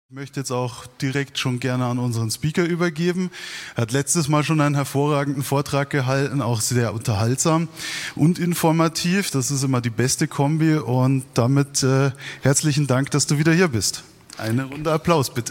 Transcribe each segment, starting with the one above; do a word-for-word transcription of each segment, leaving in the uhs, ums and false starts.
Ich möchte jetzt auch direkt schon gerne an unseren Speaker übergeben. Er hat letztes Mal schon einen hervorragenden Vortrag gehalten, auch sehr unterhaltsam und informativ. Das ist immer die beste Kombi und damit äh, herzlichen Dank, dass du wieder hier bist. Eine Runde Applaus bitte.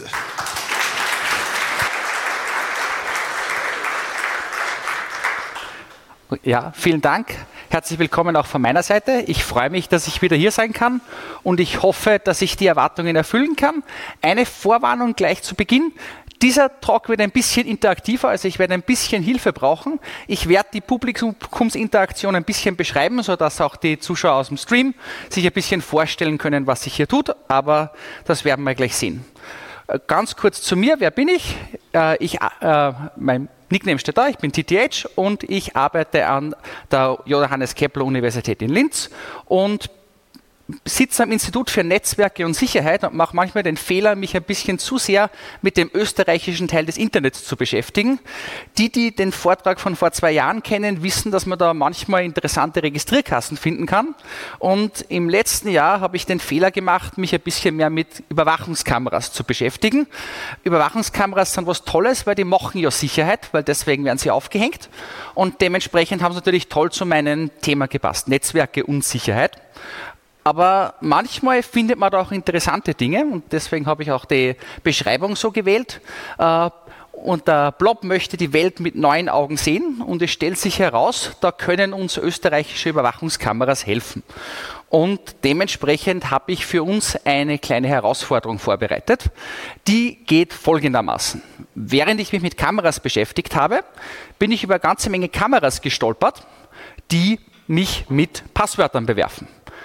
Ja, vielen Dank. Herzlich willkommen auch von meiner Seite. Ich freue mich, dass ich wieder hier sein kann und ich hoffe, dass ich die Erwartungen erfüllen kann. Eine Vorwarnung gleich zu Beginn. Dieser Talk wird ein bisschen interaktiver, also ich werde ein bisschen Hilfe brauchen. Ich werde die Publikumsinteraktion ein bisschen beschreiben, sodass auch die Zuschauer aus dem Stream sich ein bisschen vorstellen können, was sich hier tut, aber das werden wir gleich sehen. Ganz kurz zu mir, wer bin ich? ich äh, mein Nickname steht da, ich bin T T H und ich arbeite an der Johannes Kepler Universität in Linz und sitze am Institut für Netzwerke und Sicherheit und mache manchmal den Fehler, mich ein bisschen zu sehr mit dem österreichischen Teil des Internets zu beschäftigen. Die, die den Vortrag von vor zwei Jahren kennen, wissen, dass man da manchmal interessante Registrierkassen finden kann. Und im letzten Jahr habe ich den Fehler gemacht, mich ein bisschen mehr mit Überwachungskameras zu beschäftigen. Überwachungskameras sind was Tolles, weil die machen ja Sicherheit, weil deswegen werden sie aufgehängt. Und dementsprechend haben sie natürlich toll zu meinem Thema gepasst, Netzwerke und Sicherheit. Aber manchmal findet man da auch interessante Dinge und deswegen habe ich auch die Beschreibung so gewählt. Und der Blob möchte die Welt mit neuen Augen sehen und es stellt sich heraus, da können uns österreichische Überwachungskameras helfen. Und dementsprechend habe ich für uns eine kleine Herausforderung vorbereitet. Die geht folgendermaßen. Während ich mich mit Kameras beschäftigt habe, bin ich über eine ganze Menge Kameras gestolpert, die mich mit Passwörtern bewerfen.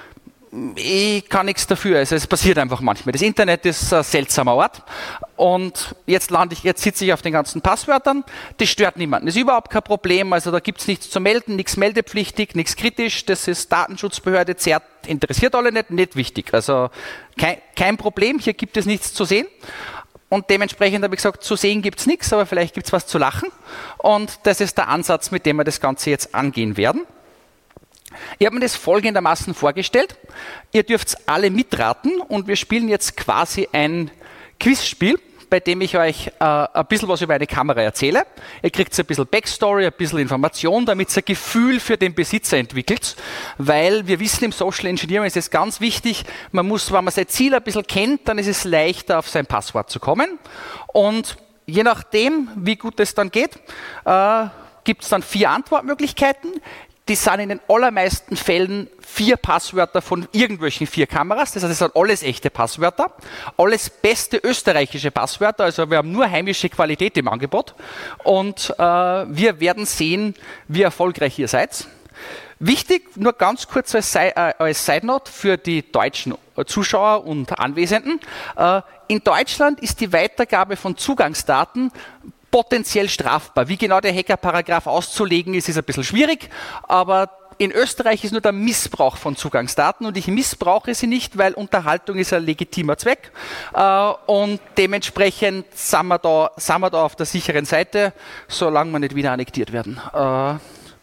Ich kann nichts dafür, also es passiert einfach manchmal. Das Internet ist ein seltsamer Ort und jetzt, lande ich, jetzt sitze ich auf den ganzen Passwörtern, das stört niemanden, das ist überhaupt kein Problem, also da gibt es nichts zu melden, nichts meldepflichtig, nichts kritisch, das ist Datenschutzbehörde, zerrt, interessiert alle nicht, nicht wichtig, also kein, kein Problem, hier gibt es nichts zu sehen. Und dementsprechend habe ich gesagt, zu sehen gibt es nichts, aber vielleicht gibt es was zu lachen und das ist der Ansatz, mit dem wir das Ganze jetzt angehen werden. Ich habe mir das folgendermaßen vorgestellt. Ihr dürft alle mitraten und wir spielen jetzt quasi ein Quizspiel, bei dem ich euch äh, ein bisschen was über eine Kamera erzähle. Ihr kriegt ein bisschen Backstory, ein bisschen Information, damit ihr ein Gefühl für den Besitzer entwickelt, weil wir wissen, im Social Engineering ist es ganz wichtig, man muss, wenn man sein Ziel ein bisschen kennt, dann ist es leichter, auf sein Passwort zu kommen. Und je nachdem, wie gut es dann geht, äh, gibt es dann vier Antwortmöglichkeiten. Die sind in den allermeisten Fällen vier Passwörter von irgendwelchen vier Kameras. Das heißt, es sind alles echte Passwörter. Alles beste österreichische Passwörter. Also wir haben nur heimische Qualität im Angebot. Und äh, wir werden sehen, wie erfolgreich ihr seid. Wichtig, nur ganz kurz als, äh, als Side Note für die deutschen Zuschauer und Anwesenden. Äh, in Deutschland ist die Weitergabe von Zugangsdaten potenziell strafbar. Wie genau der Hackerparagraph auszulegen ist, ist ein bisschen schwierig, aber in Österreich ist nur der Missbrauch von Zugangsdaten und ich missbrauche sie nicht, weil Unterhaltung ist ein legitimer Zweck äh, und dementsprechend sind wir, da, sind wir da auf der sicheren Seite, solange wir nicht wieder annektiert werden. Äh,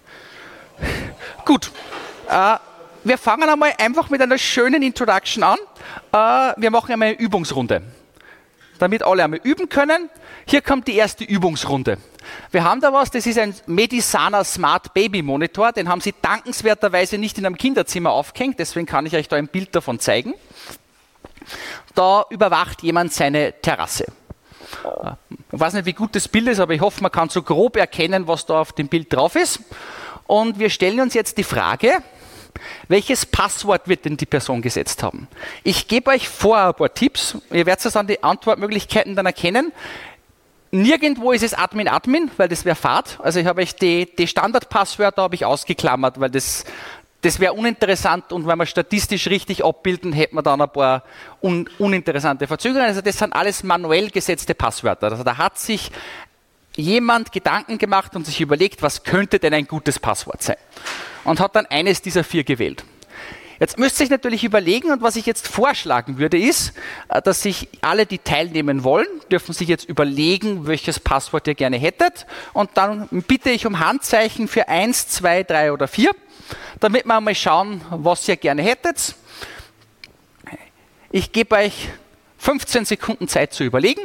gut, äh, wir fangen einmal einfach mit einer schönen Introduction an. Äh, wir machen einmal eine Übungsrunde, damit alle einmal üben können. Hier kommt die erste Übungsrunde. Wir haben da was, das ist ein Medisana Smart Baby Monitor, den haben sie dankenswerterweise nicht in einem Kinderzimmer aufgehängt, deswegen kann ich euch da ein Bild davon zeigen. Da überwacht jemand seine Terrasse. Ich weiß nicht, wie gut das Bild ist, aber ich hoffe, man kann so grob erkennen, was da auf dem Bild drauf ist. Und wir stellen uns jetzt die Frage, welches Passwort wird denn die Person gesetzt haben? Ich gebe euch vorher ein paar Tipps. Ihr werdet es an die Antwortmöglichkeiten dann erkennen. Nirgendwo ist es Admin Admin, weil das wäre Fahrt. Also ich habe euch die, die Standardpasswörter habe ich ausgeklammert, weil das, das wäre uninteressant und wenn wir statistisch richtig abbilden, hätten wir dann ein paar un, uninteressante Verzögerungen. Also das sind alles manuell gesetzte Passwörter. Also da hat sich jemand Gedanken gemacht und sich überlegt, was könnte denn ein gutes Passwort sein? Und hat dann eines dieser vier gewählt. Jetzt müsst ihr euch natürlich überlegen, und was ich jetzt vorschlagen würde, ist, dass sich alle, die teilnehmen wollen, dürfen sich jetzt überlegen, welches Passwort ihr gerne hättet. Und dann bitte ich um Handzeichen für eins, zwei, drei oder vier, damit wir mal schauen, was ihr gerne hättet. Ich gebe euch fünfzehn Sekunden Zeit zu überlegen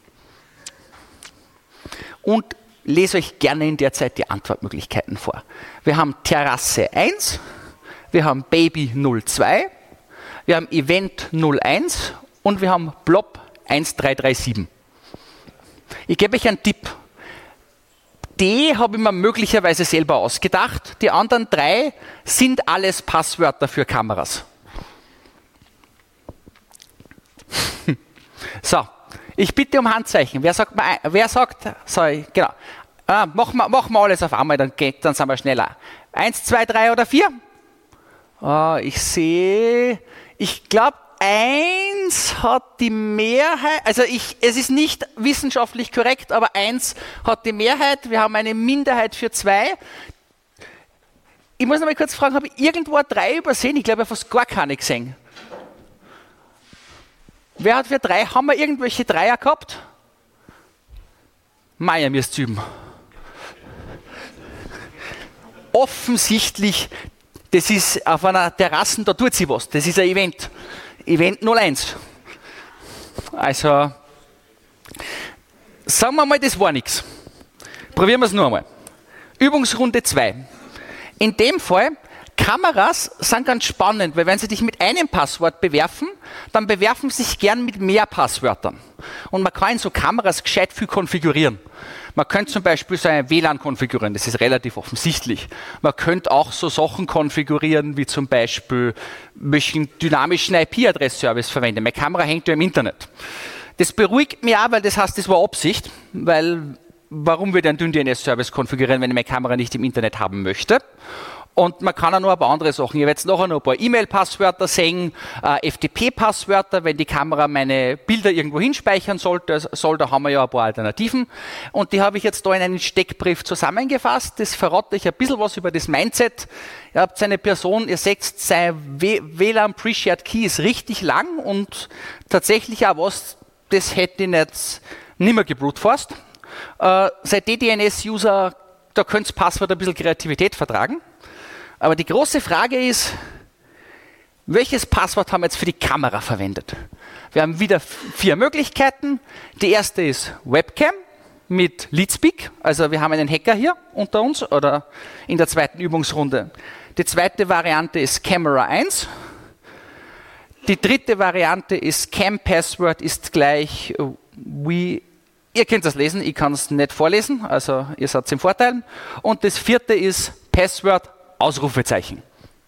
und lese euch gerne in der Zeit die Antwortmöglichkeiten vor. Wir haben Terrasse eins, wir haben Baby null zwei, wir haben Event null eins und wir haben Blob eins drei drei sieben. Ich gebe euch einen Tipp. D habe ich mir möglicherweise selber ausgedacht. Die anderen drei sind alles Passwörter für Kameras. So, ich bitte um Handzeichen. Wer sagt, mal, wer sagt, sorry, genau. Ah, machen, wir, machen wir alles auf einmal, dann, geht, dann sind wir schneller. Eins, zwei, drei oder vier? Oh, ich sehe, ich glaube, eins hat die Mehrheit, also ich, es ist nicht wissenschaftlich korrekt, aber eins hat die Mehrheit, wir haben eine Minderheit für zwei. Ich muss noch mal kurz fragen, habe ich irgendwo drei übersehen? Ich glaube, ich habe fast gar keine gesehen. Wer hat für drei? Haben wir irgendwelche Dreier gehabt? Meier, müsst üben. Offensichtlich, das ist auf einer Terrasse, da tut sie was. Das ist ein Event. Event null eins. Also, sagen wir mal, das war nichts. Probieren wir es nur einmal. Übungsrunde zwei. In dem Fall, Kameras sind ganz spannend, weil wenn sie dich mit einem Passwort bewerfen, dann bewerfen sie sich gern mit mehr Passwörtern. Und man kann in so Kameras gescheit viel konfigurieren. Man könnte zum Beispiel so ein W L A N konfigurieren, das ist relativ offensichtlich. Man könnte auch so Sachen konfigurieren, wie zum Beispiel, welchen dynamischen I P-Adress-Service verwende. Meine Kamera hängt ja im Internet. Das beruhigt mich auch, weil das heißt, das war Absicht, weil warum würde ich einen D N S-Service konfigurieren, wenn ich meine Kamera nicht im Internet haben möchte? Und man kann auch noch ein paar andere Sachen. Ihr werdet nachher noch ein paar E-Mail-Passwörter sehen, äh, F T P-Passwörter, wenn die Kamera meine Bilder irgendwo hinspeichern sollte, soll, da haben wir ja ein paar Alternativen. Und die habe ich jetzt da in einen Steckbrief zusammengefasst. Das verrate ich ein bisschen was über das Mindset. Ihr habt eine Person, ihr seht, sein W L A N Pre-Shared Key ist richtig lang und tatsächlich auch was, das hätte ich nicht nimmer gebrutforst. Äh, sein D D N S-User, da könnt ihr Passwort ein bisschen Kreativität vertragen. Aber die große Frage ist, welches Passwort haben wir jetzt für die Kamera verwendet? Wir haben wieder vier Möglichkeiten. Die erste ist Webcam mit Leadspeak. Also wir haben einen Hacker hier unter uns oder in der zweiten Übungsrunde. Die zweite Variante ist Camera eins. Die dritte Variante ist Cam Password ist gleich we. Ihr könnt das lesen, ich kann es nicht vorlesen, also ihr seid im Vorteil. Und das vierte ist Password Ausrufezeichen.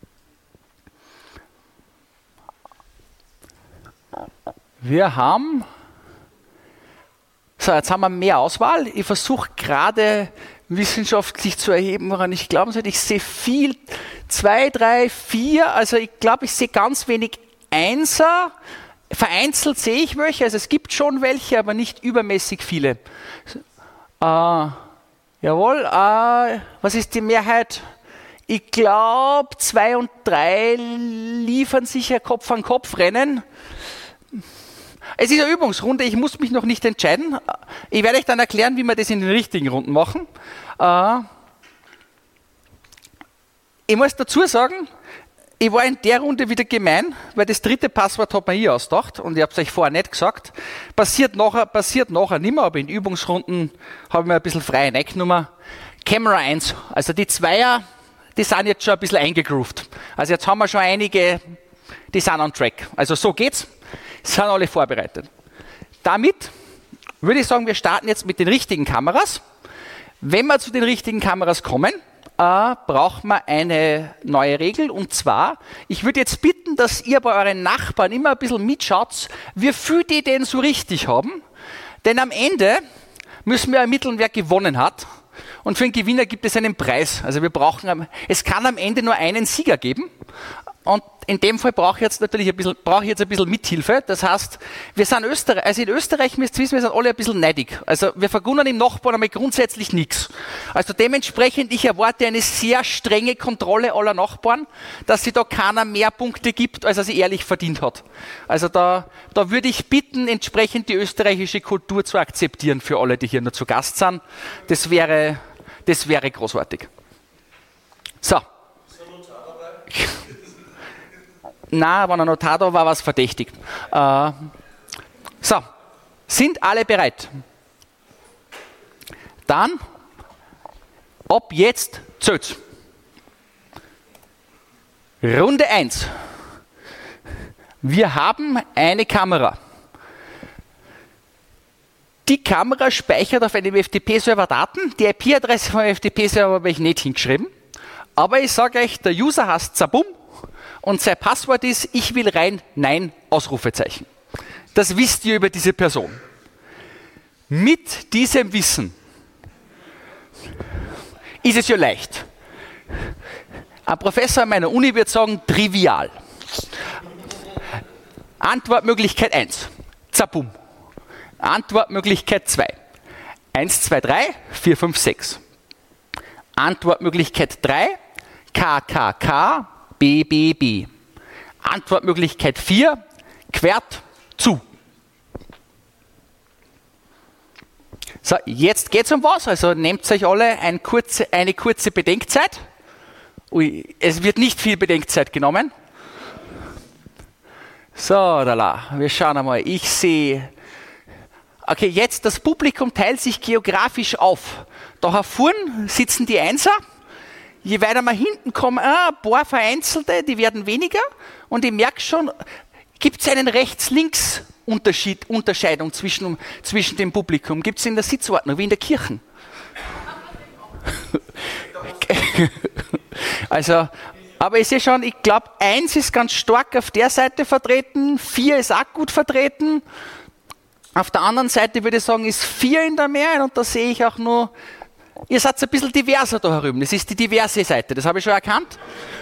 Wir haben, so jetzt haben wir mehr Auswahl. Ich versuche gerade wissenschaftlich zu erheben, woran ich glauben sollte. Ich sehe viel, zwei, drei, vier, also ich glaube, ich sehe ganz wenig Einser. Vereinzelt sehe ich welche, also es gibt schon welche, aber nicht übermäßig viele. Äh, jawohl, äh, was ist die Mehrheit? Ich glaube, zwei und drei liefern sich ein Kopf an Kopf Rennen. Es ist eine Übungsrunde, ich muss mich noch nicht entscheiden. Ich werde euch dann erklären, wie wir das in den richtigen Runden machen. Äh, ich muss dazu sagen, ich war in der Runde wieder gemein, weil das dritte Passwort hat man hier ausgedacht und ich habe es euch vorher nicht gesagt. Passiert nachher, passiert nachher nicht mehr, aber in Übungsrunden habe ich mir ein bisschen freie reingenommen. Camera eins, also die Zweier, die sind jetzt schon ein bisschen eingegroovt. Also jetzt haben wir schon einige, die sind on track. Also so geht's, sind alle vorbereitet. Damit würde ich sagen, wir starten jetzt mit den richtigen Kameras. Wenn wir zu den richtigen Kameras kommen, äh, braucht man eine neue Regel und zwar, ich würde jetzt bitten, dass ihr bei euren Nachbarn immer ein bisschen mitschaut, wie viel die denn so richtig haben, denn am Ende müssen wir ermitteln, wer gewonnen hat. Und für den Gewinner gibt es einen Preis. Also wir brauchen, es kann am Ende nur einen Sieger geben. Und in dem Fall brauche ich jetzt natürlich ein bisschen, brauche ich jetzt ein bisschen Mithilfe. Das heißt, wir sind Österreich, also in Österreich müsst ihr wissen, wir sind alle ein bisschen neidig. Also wir vergunnen im Nachbarn einmal grundsätzlich nichts. Also dementsprechend, ich erwarte eine sehr strenge Kontrolle aller Nachbarn, dass sie da keiner mehr Punkte gibt, als er sie ehrlich verdient hat. Also da, da würde ich bitten, entsprechend die österreichische Kultur zu akzeptieren für alle, die hier nur zu Gast sind. Das wäre, das wäre großartig. So. Ist ein Notar dabei? Nein, wenn ein Notar da war, war es verdächtig. Äh, So, sind alle bereit? Dann, ab jetzt zählt's. Runde eins. Wir haben eine Kamera. Die Kamera speichert auf einem F T P-Server Daten. Die I P-Adresse vom F T P-Server habe ich nicht hingeschrieben. Aber ich sage euch, der User heißt Zabum und sein Passwort ist, ich will rein, nein, Ausrufezeichen. Das wisst ihr über diese Person. Mit diesem Wissen ist es ja leicht. Ein Professor an meiner Uni wird sagen, trivial. Antwortmöglichkeit eins, Zabum. Antwortmöglichkeit zwei, eins, zwei, drei, vier, fünf, sechs. Antwortmöglichkeit drei, K K K, B B B. Antwortmöglichkeit vier, quert zu. So, jetzt geht es um was, also nehmt euch alle ein kurze, eine kurze Bedenkzeit. Ui, es wird nicht viel Bedenkzeit genommen. So, da la, wir schauen einmal, ich sehe... Okay, jetzt das Publikum teilt sich geografisch auf. Da hervorn sitzen die Einser. Je weiter wir hinten kommen, ein paar Vereinzelte, die werden weniger. Und ich merke schon, gibt es einen Rechts-Links-Unterschied, Unterscheidung zwischen, zwischen dem Publikum? Gibt es in der Sitzordnung, wie in der Kirche? Also, aber ich sehe schon, ich glaube, eins ist ganz stark auf der Seite vertreten, vier ist auch gut vertreten. Auf der anderen Seite würde ich sagen, ist vier in der Mehrheit und da sehe ich auch nur, ihr seid ein bisschen diverser da herüben. Das ist die diverse Seite, das habe ich schon erkannt.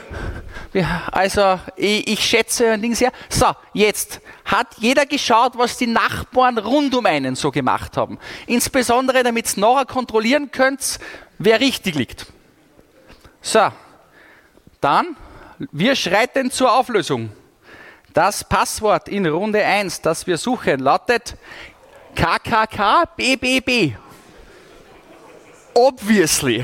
Also ich, ich schätze ein Ding sehr. So, jetzt hat jeder geschaut, was die Nachbarn rund um einen so gemacht haben. Insbesondere, damit ihr nachher kontrollieren könnt, wer richtig liegt. So, dann, wir schreiten zur Auflösung. Das Passwort in Runde eins, das wir suchen, lautet K K K B B B. Obviously.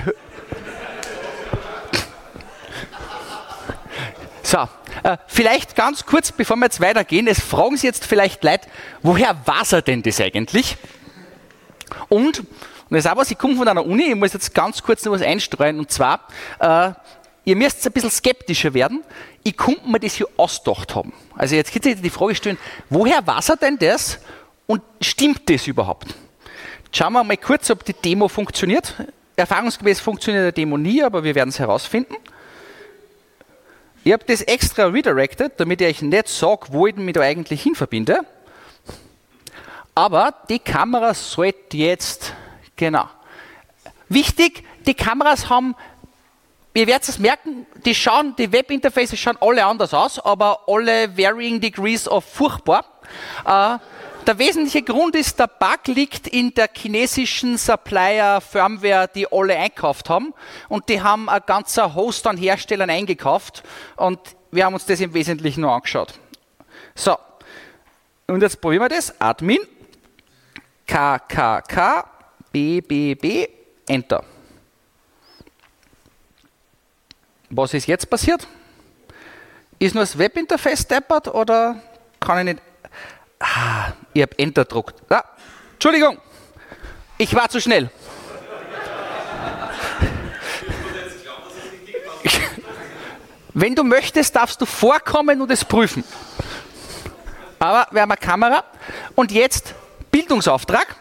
So, äh, vielleicht ganz kurz, bevor wir jetzt weitergehen, es fragen Sie jetzt vielleicht Leute, woher weiß er denn das eigentlich? Und, und das ist auch was, ich komme von einer Uni, ich muss jetzt ganz kurz noch was einstreuen, und zwar, äh, ihr müsst ein bisschen skeptischer werden. Ich konnte mir das hier ausgedacht haben. Also jetzt geht sich die Frage stellen, woher weiß er denn das und stimmt das überhaupt? Schauen wir mal kurz, ob die Demo funktioniert. Erfahrungsgemäß funktioniert die Demo nie, aber wir werden es herausfinden. Ich habe das extra redirected, damit ich euch nicht sage, wo ich mich da eigentlich hin verbinde. Aber die Kamera sollte jetzt, genau. Wichtig, die Kameras haben, ihr werdet es merken, die schauen, die Webinterfaces schauen alle anders aus, aber alle varying degrees of furchtbar. Äh, der wesentliche Grund ist, der Bug liegt in der chinesischen Supplier-Firmware, die alle einkauft haben. Und die haben ein ganzer Host an Herstellern eingekauft. Und wir haben uns das im Wesentlichen noch angeschaut. So, und jetzt probieren wir das. Admin, K K K, B B B, Enter. Was ist jetzt passiert? Ist nur das Webinterface deppert oder kann ich nicht... Ah, ich habe Enter gedruckt. Ah, Entschuldigung, ich war zu schnell. Wenn du möchtest, darfst du vorkommen und es prüfen. Aber wir haben eine Kamera und jetzt Bildungsauftrag.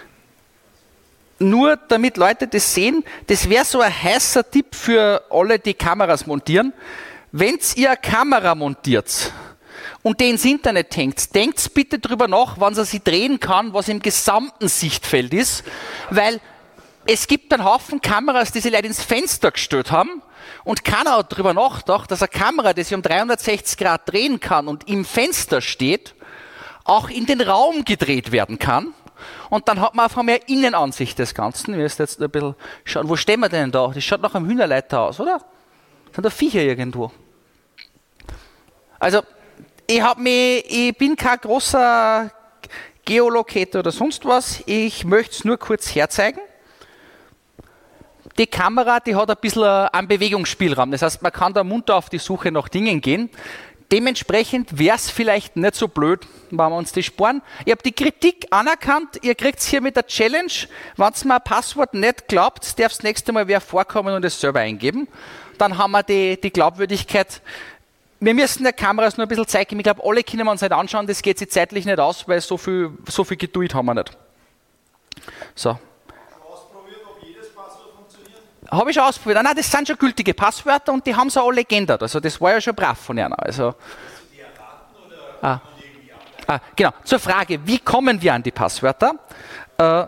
Nur damit Leute das sehen, das wäre so ein heißer Tipp für alle, die Kameras montieren. Wenn ihr eine Kamera montiert und die ins Internet hängt, denkt bitte drüber nach, wann sie sie drehen kann, was im gesamten Sichtfeld ist, weil es gibt einen Haufen Kameras, die sie leider ins Fenster gestellt haben und keiner hat drüber nachgedacht, dass eine Kamera, die sie um dreihundertsechzig Grad drehen kann und im Fenster steht, auch in den Raum gedreht werden kann. Und dann hat man einfach mehr Innenansicht des Ganzen. Wir müssen jetzt ein bisschen schauen, wo stehen wir denn da? Das schaut nach einem Hühnerleiter aus, oder? Sind da Viecher irgendwo? Also, ich, hab mich, ich bin kein großer Geolocator oder sonst was. Ich möchte es nur kurz herzeigen. Die Kamera, die hat ein bisschen einen Bewegungsspielraum. Das heißt, man kann da munter auf die Suche nach Dingen gehen. Dementsprechend wäre es vielleicht nicht so blöd, wenn wir uns die sparen. Ich habe die Kritik anerkannt, ihr kriegt es hier mit der Challenge. Wenn ihr mir ein Passwort nicht glaubt, darf das nächste Mal wer vorkommen und es selber eingeben. Dann haben wir die, die Glaubwürdigkeit. Wir müssen der Kameras nur ein bisschen Zeit geben. Ich glaube, alle können wir uns nicht anschauen, das geht sich zeitlich nicht aus, weil so viel, so viel Geduld haben wir nicht. So. Habe ich schon ausprobiert. Nein, das sind schon gültige Passwörter und die haben sie alle geändert. Also das war ja schon brav von ihnen. Also, die erraten oder ah, ah, genau. Zur Frage, wie kommen wir an die Passwörter? Äh,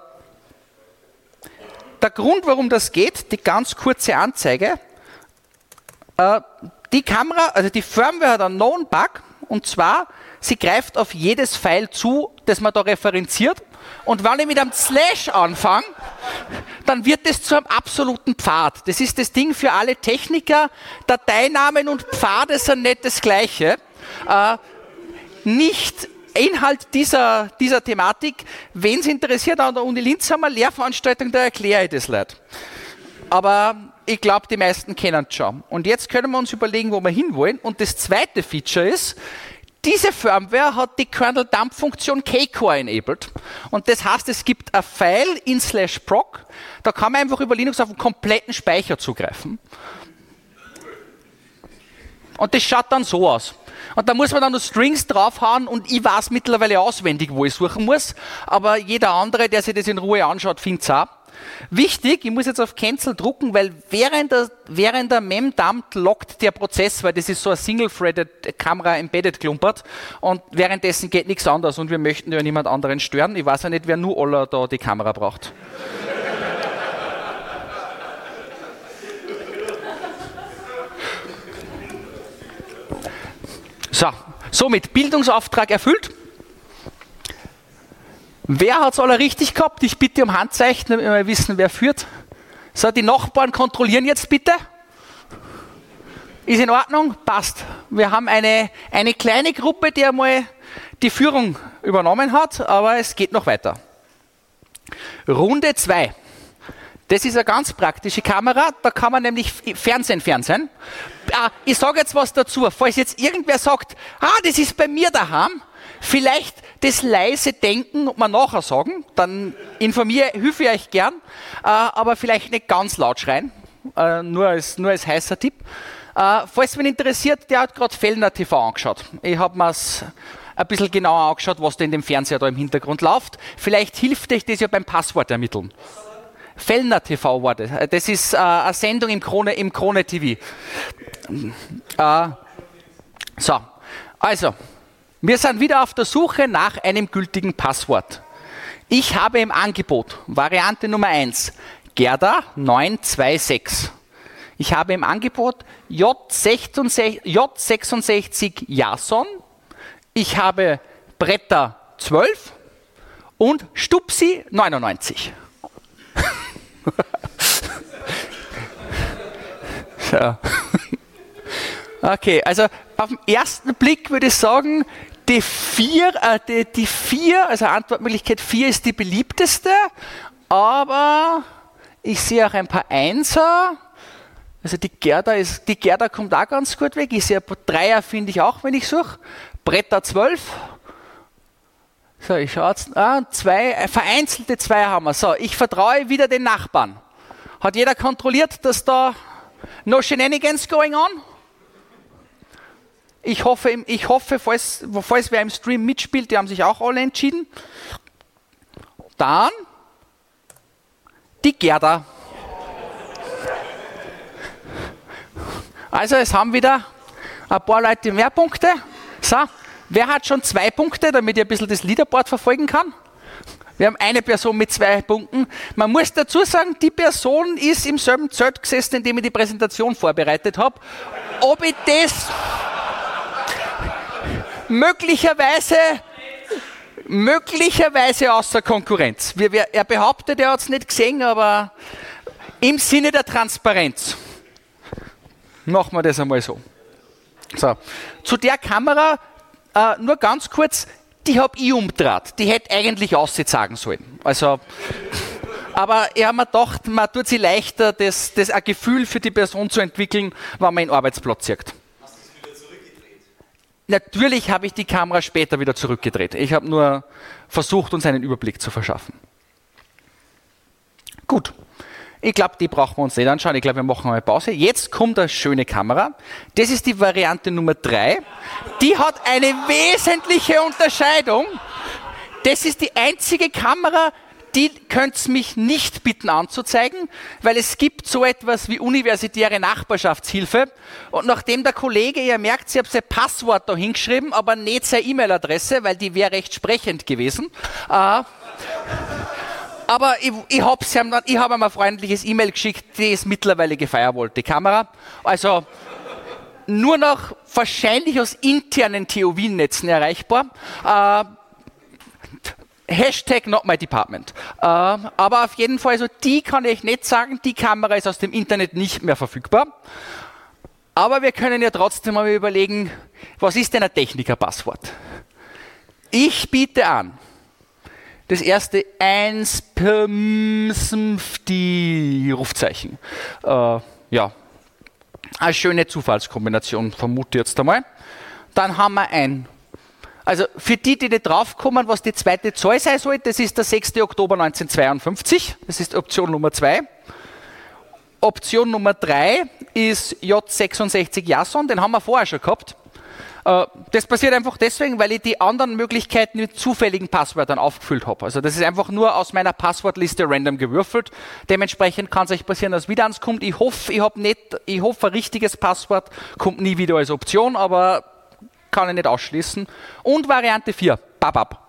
der Grund, warum das geht, die ganz kurze Anzeige. Äh, die Kamera, also die Firmware hat einen Known Bug und zwar, sie greift auf jedes File zu, das man da referenziert. Und wenn ich mit einem Slash anfange, dann wird es zu einem absoluten Pfad. Das ist das Ding für alle Techniker. Dateinamen und Pfade sind nicht das Gleiche. Äh, nicht Inhalt dieser, dieser Thematik. Wen es interessiert, an der Uni Linz haben wir eine Lehrveranstaltung, da erkläre ich das Leute. Aber ich glaube, die meisten kennen es schon. Und jetzt können wir uns überlegen, wo wir hinwollen. Und das zweite Feature ist, diese Firmware hat die Kernel-Dump-Funktion K-Core enabled. Und das heißt, es gibt ein File in slash proc, da kann man einfach über Linux auf den kompletten Speicher zugreifen. Und das schaut dann so aus. Und da muss man dann noch Strings draufhauen und ich weiß mittlerweile auswendig, wo ich suchen muss. Aber jeder andere, der sich das in Ruhe anschaut, findet es auch. Wichtig, ich muss jetzt auf Cancel drucken, weil während der, während der Mem-Dump lockt der Prozess, weil das ist so eine Single-Threaded Kamera embedded klumpert und währenddessen geht nichts anderes und wir möchten ja niemand anderen stören. Ich weiß ja nicht, wer nur aller da die Kamera braucht. So, somit Bildungsauftrag erfüllt. Wer hat es alle richtig gehabt? Ich bitte um Handzeichen, damit wir wissen, wer führt. So, die Nachbarn kontrollieren jetzt bitte. Ist in Ordnung? Passt. Wir haben eine, eine kleine Gruppe, die einmal die Führung übernommen hat, aber es geht noch weiter. Runde zwei. Das ist eine ganz praktische Kamera, da kann man nämlich Fernsehen, Fernsehen. Ah, ich sage jetzt was dazu, falls jetzt irgendwer sagt, ah, das ist bei mir daheim, vielleicht das leise Denken und man nachher sagen, dann informiere, hilfe ich euch gern, äh, aber vielleicht nicht ganz laut schreien, äh, nur, als, nur als heißer Tipp. Äh, falls wen interessiert, der hat gerade Fellner T V angeschaut. Ich habe mir es ein bisschen genauer angeschaut, was da in dem Fernseher da im Hintergrund läuft. Vielleicht hilft euch das ja beim Passwort ermitteln. Fellner T V war das. Das ist äh, eine Sendung im Krone, im Krone T V. Äh, so, also, wir sind wieder auf der Suche nach einem gültigen Passwort. Ich habe im Angebot Variante Nummer eins, Gerda neun zwei sechs. Ich habe im Angebot J sechsundsechzig Jason. Ich habe Bretter zwölf und Stupsi neunundneunzig. So. Okay, also auf den ersten Blick würde ich sagen, die vier, äh, die, die vier, also Antwortmöglichkeit vier ist die beliebteste, aber ich sehe auch ein paar Einser. Also die Gerda, ist, die Gerda kommt auch ganz gut weg. Ich sehe ein paar Dreier, finde ich auch, wenn ich suche. Bretter zwölf. So, ich schaue jetzt. Ah, zwei, vereinzelte Zweier haben wir. So, ich vertraue wieder den Nachbarn. Hat jeder kontrolliert, dass da no shenanigans going on? Ich hoffe, ich hoffe falls, falls wer im Stream mitspielt, die haben sich auch alle entschieden. Dann die Gerda. Also es haben wieder ein paar Leute mehr Punkte. So, wer hat schon zwei Punkte, damit ich ein bisschen das Leaderboard verfolgen kann? Wir haben eine Person mit zwei Punkten. Man muss dazu sagen, die Person ist im selben Zelt gesessen, in dem ich die Präsentation vorbereitet habe. Ob ich das möglicherweise, möglicherweise außer Konkurrenz. Wir, wir, er behauptet, er hat es nicht gesehen, aber im Sinne der Transparenz machen wir das einmal so. So. Zu der Kamera äh, nur ganz kurz, die habe ich umgedreht. Die hätte eigentlich aussagen sollen. Also, aber ich habe mir gedacht, man tut sich leichter, das, das ein Gefühl für die Person zu entwickeln, wenn man einen Arbeitsplatz sieht. Hast du es wieder zurückgedreht? Natürlich habe ich die Kamera später wieder zurückgedreht. Ich habe nur versucht, uns einen Überblick zu verschaffen. Gut. Ich glaube, die brauchen wir uns nicht anschauen. Ich glaube, wir machen eine Pause. Jetzt kommt eine schöne Kamera. Das ist die Variante Nummer drei. Die hat eine wesentliche Unterscheidung. Das ist die einzige Kamera, die könnt ihr mich nicht bitten anzuzeigen, weil es gibt so etwas wie universitäre Nachbarschaftshilfe. Und nachdem der Kollege, ihr merkt, ich habe sein Passwort da hingeschrieben, aber nicht seine E-Mail-Adresse, weil die wäre recht sprechend gewesen. Äh, Aber ich, ich habe hab ihm ein freundliches E-Mail geschickt, die ist mittlerweile gefirewallt, die Kamera. Also nur noch wahrscheinlich aus internen T O W-Netzen erreichbar. Äh, Hashtag not my department. Äh, aber auf jeden Fall, also die kann ich nicht sagen, die Kamera ist aus dem Internet nicht mehr verfügbar. Aber wir können ja trotzdem mal überlegen, was ist denn ein Techniker-Passwort? Ich biete an, das erste eins die Rufzeichen. Äh, ja, eine schöne Zufallskombination, vermute ich jetzt einmal. Dann haben wir ein, also für die, die nicht draufkommen, was die zweite Zahl sein soll, das ist der sechster Oktober neunzehnhundertzweiundfünfzig, das ist Option Nummer zwei. Option Nummer drei ist J sechsundsechzig Jason, den haben wir vorher schon gehabt. Das passiert einfach deswegen, weil ich die anderen Möglichkeiten mit zufälligen Passwörtern aufgefüllt habe. Also das ist einfach nur aus meiner Passwortliste random gewürfelt. Dementsprechend kann es euch passieren, dass wieder eins kommt. Ich hoffe, ich habe nicht, ich hoffe, ein richtiges Passwort kommt nie wieder als Option, aber kann ich nicht ausschließen. Und Variante vier, Babab.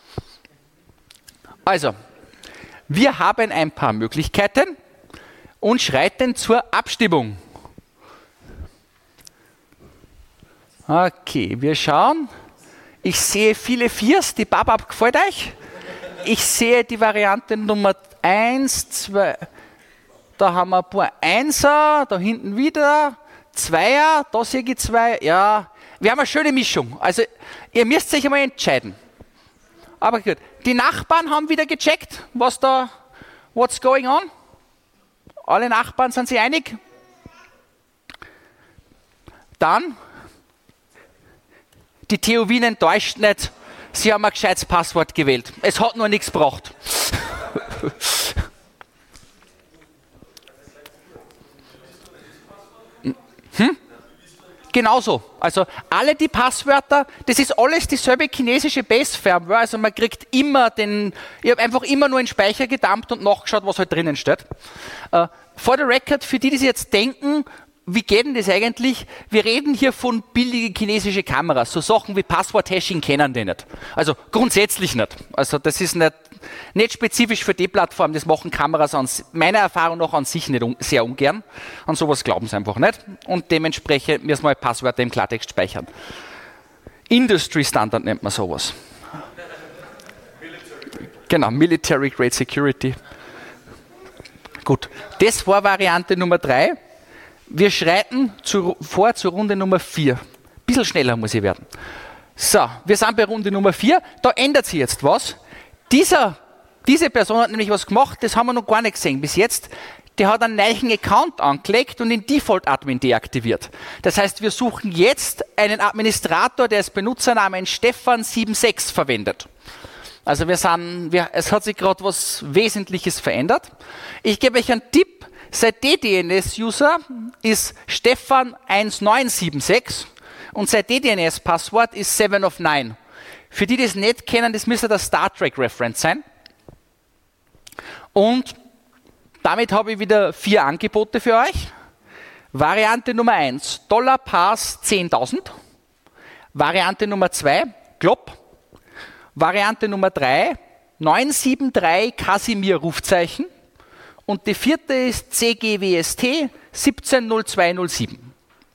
Also, wir haben ein paar Möglichkeiten und schreiten zur Abstimmung. Okay, wir schauen. Ich sehe viele Viers, die Babab gefällt euch. Ich sehe die Variante Nummer eins, zwei, da haben wir ein paar Einser, da hinten wieder, Zweier, da sehe ich zwei, ja. Wir haben eine schöne Mischung, also ihr müsst euch einmal entscheiden. Aber gut, die Nachbarn haben wieder gecheckt, was da, what's going on? Alle Nachbarn sind sich einig? Dann die T O W enttäuscht nicht, sie haben ein gescheites Passwort gewählt. Es hat nur nichts gebracht. Hm? Genauso. Also alle die Passwörter, das ist alles dieselbe chinesische Base-Firmware, also man kriegt immer den, ich habe einfach immer nur in den Speicher gedumpt und nachgeschaut, was halt drinnen steht. Uh, for the record, für die, die sich jetzt denken, wie geht denn das eigentlich? Wir reden hier von billigen chinesischen Kameras. So Sachen wie Passwort-Hashing kennen die nicht. Also grundsätzlich nicht. Also das ist nicht, nicht spezifisch für die Plattform. Das machen Kameras an, meiner Erfahrung nach an sich nicht un, sehr ungern. An sowas glauben sie einfach nicht. Und dementsprechend müssen wir Passwörter im Klartext speichern. Industry Standard nennt man sowas. Genau, Military Grade Security. Gut, das war Variante Nummer drei. Wir schreiten zu, vor zur Runde Nummer vier. Ein bisschen schneller muss ich werden. So, wir sind bei Runde Nummer vier. Da ändert sich jetzt was. Dieser, diese Person hat nämlich was gemacht, das haben wir noch gar nicht gesehen bis jetzt. Der hat einen neuen Account angelegt und den Default-Admin deaktiviert. Das heißt, wir suchen jetzt einen Administrator, der als Benutzernamen Stefan sechsundsiebzig verwendet. Also wir sind, wir, es hat sich gerade was Wesentliches verändert. Ich gebe euch einen Tipp. Sein D D N S-User ist Stefan eins neun sieben sechs und sein D D N S-Passwort ist seven of nine. Für die, die das nicht kennen, das müsste der Star Trek-Reference sein. Und damit habe ich wieder vier Angebote für euch. Variante Nummer eins, Dollar Pass zehntausend. Variante Nummer zwei, Glob. Variante Nummer drei, neun sieben drei Casimir Rufzeichen. Und die vierte ist C G W S T siebzehn null zwei null sieben.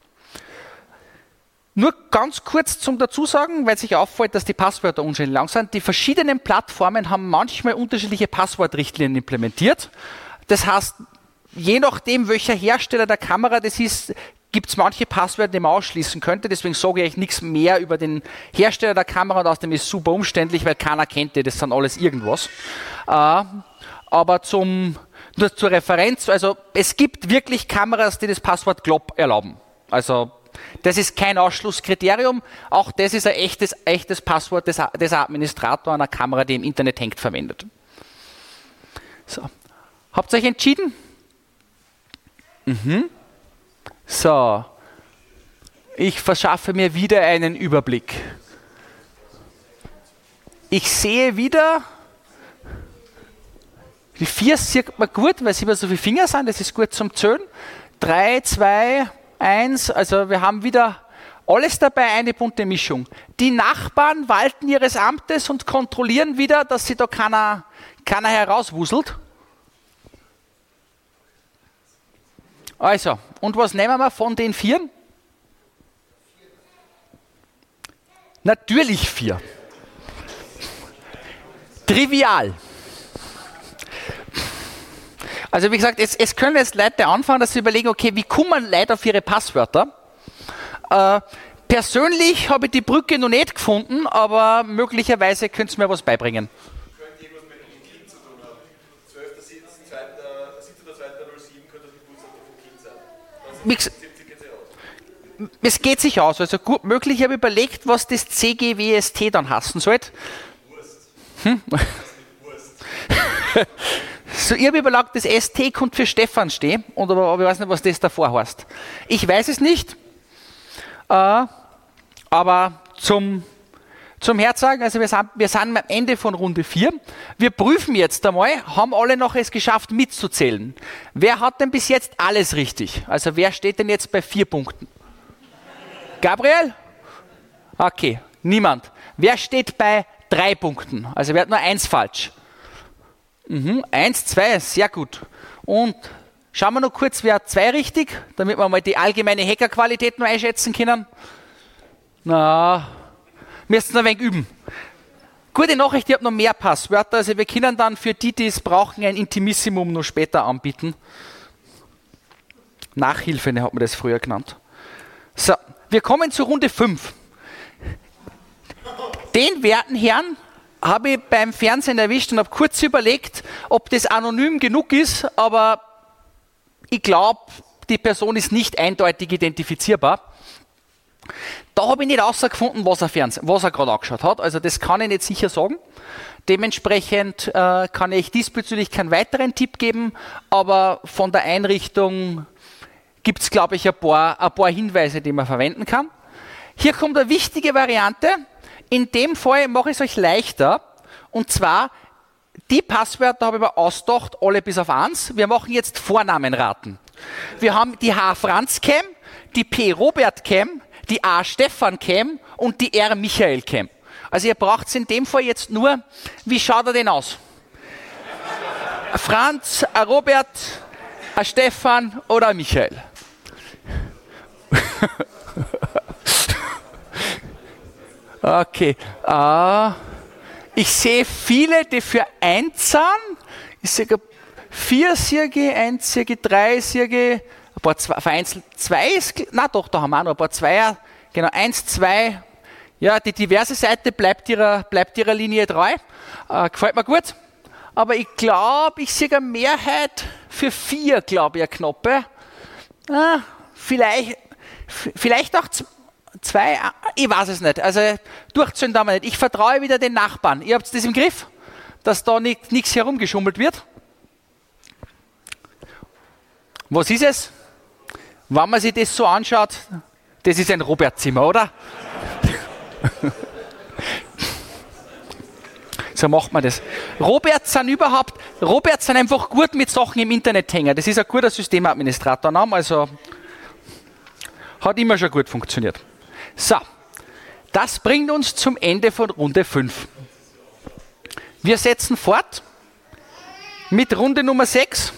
Nur ganz kurz zum Dazusagen, weil sich auffällt, dass die Passwörter unschön lang sind. Die verschiedenen Plattformen haben manchmal unterschiedliche Passwortrichtlinien implementiert. Das heißt, je nachdem, welcher Hersteller der Kamera das ist, gibt es manche Passwörter, die man ausschließen könnte. Deswegen sage ich nichts mehr über den Hersteller der Kamera. Und außerdem ist es super umständlich, weil keiner kennt die. Das sind alles irgendwas. Äh, aber zum... Nur zur Referenz, also es gibt wirklich Kameras, die das Passwort Glob erlauben. Also Das ist kein Ausschlusskriterium. Auch das ist ein echtes, echtes Passwort, das der Administrator einer Kamera, die im Internet hängt, verwendet. So. Habt ihr euch entschieden? Mhm. So. Ich verschaffe mir wieder einen Überblick. Ich sehe wieder, die vier sieht man gut, weil es immer so viele Finger sind, das ist gut zum Zählen. Drei, zwei, eins, also wir haben wieder alles dabei, eine bunte Mischung. Die Nachbarn walten ihres Amtes und kontrollieren wieder, dass sie da keiner, keiner herauswuselt. Also, und was nehmen wir von den vier? Natürlich vier. Trivial. Also wie gesagt, es, es können jetzt Leute anfangen, dass sie überlegen, okay, wie kommen Leute auf ihre Passwörter? Äh, persönlich habe ich die Brücke noch nicht gefunden, aber möglicherweise könnt ihr mir was beibringen. Könnte irgendwas mit dem Kind zu tun haben. zwölfter siebzehnter zweiter null sieben könnte das Geburtstag vom Kind sein. Wie gesagt, es geht sich aus. Also gut möglich, ich habe überlegt, was das C G W S T dann heißen sollte. Wurst. Hm? Wurst. So, ich habe überlegt, das S T könnte für Stefan stehen, und aber, aber ich weiß nicht, was das davor heißt. Ich weiß es nicht, äh, aber zum, zum Herzagen, also wir sind, wir sind am Ende von Runde vier. Wir prüfen jetzt einmal, haben alle noch es geschafft mitzuzählen. Wer hat denn bis jetzt alles richtig? Also wer steht denn jetzt bei vier Punkten? Gabriel? Okay, niemand. Wer steht bei drei Punkten? Also wer hat nur eins falsch? Mhm, eins, zwei, sehr gut. Und schauen wir noch kurz, wer hat zwei richtig, damit wir mal die allgemeine Hackerqualität noch einschätzen können. Na, müssen wir ein wenig üben. Gute Nachricht, ich habe noch mehr Passwörter, also wir können dann für die, die es brauchen, ein Intimissimum noch später anbieten. Nachhilfe hat man das früher genannt. So, wir kommen zu Runde fünf. Den werten Herrn habe ich beim Fernsehen erwischt und habe kurz überlegt, ob das anonym genug ist, aber ich glaube, die Person ist nicht eindeutig identifizierbar. Da habe ich nicht herausgefunden, was er, was er gerade angeschaut hat, also das kann ich nicht sicher sagen. Dementsprechend äh, kann ich diesbezüglich keinen weiteren Tipp geben, aber von der Einrichtung gibt es, glaube ich, ein paar, ein paar Hinweise, die man verwenden kann. Hier kommt eine wichtige Variante. In dem Fall mache ich es euch leichter, und zwar, die Passwörter habe ich mir ausgedacht, alle bis auf eins. Wir machen jetzt Vornamenraten. Wir haben die H Franz Cam, die P Robert Cam, die A Stefan Cam und die R Michael Cam. Also ihr braucht in dem Fall jetzt nur, wie schaut er denn aus? Ein Franz, ein Robert, ein Stefan oder ein Michael? Okay, uh, ich sehe viele, die für eins sind. Ich sehe vier Sierge, eins Sierge, drei Sierge, ein paar zwei, vereinzelt zwei ist, na doch, da haben wir auch noch ein paar Zweier, genau, eins, zwei. Ja, die diverse Seite bleibt ihrer, bleibt ihrer Linie treu. Uh, gefällt mir gut. Aber ich glaube, ich sehe eine Mehrheit für vier, glaube ich, eine Knappe. Ah, vielleicht, vielleicht auch zwei. Zwei, ich weiß es nicht. Also durchzählen da mal nicht. Ich vertraue wieder den Nachbarn. Ihr habt das im Griff, dass da nichts herumgeschummelt wird. Was ist es? Wenn man sich das so anschaut, das ist ein Robertzimmer, oder? So macht man das. Roberts sind überhaupt, Roberts sind einfach gut mit Sachen im Internet hängen. Das ist ein guter Systemadministratorname, also hat immer schon gut funktioniert. So, das bringt uns zum Ende von Runde fünf. Wir setzen fort mit Runde Nummer sechs.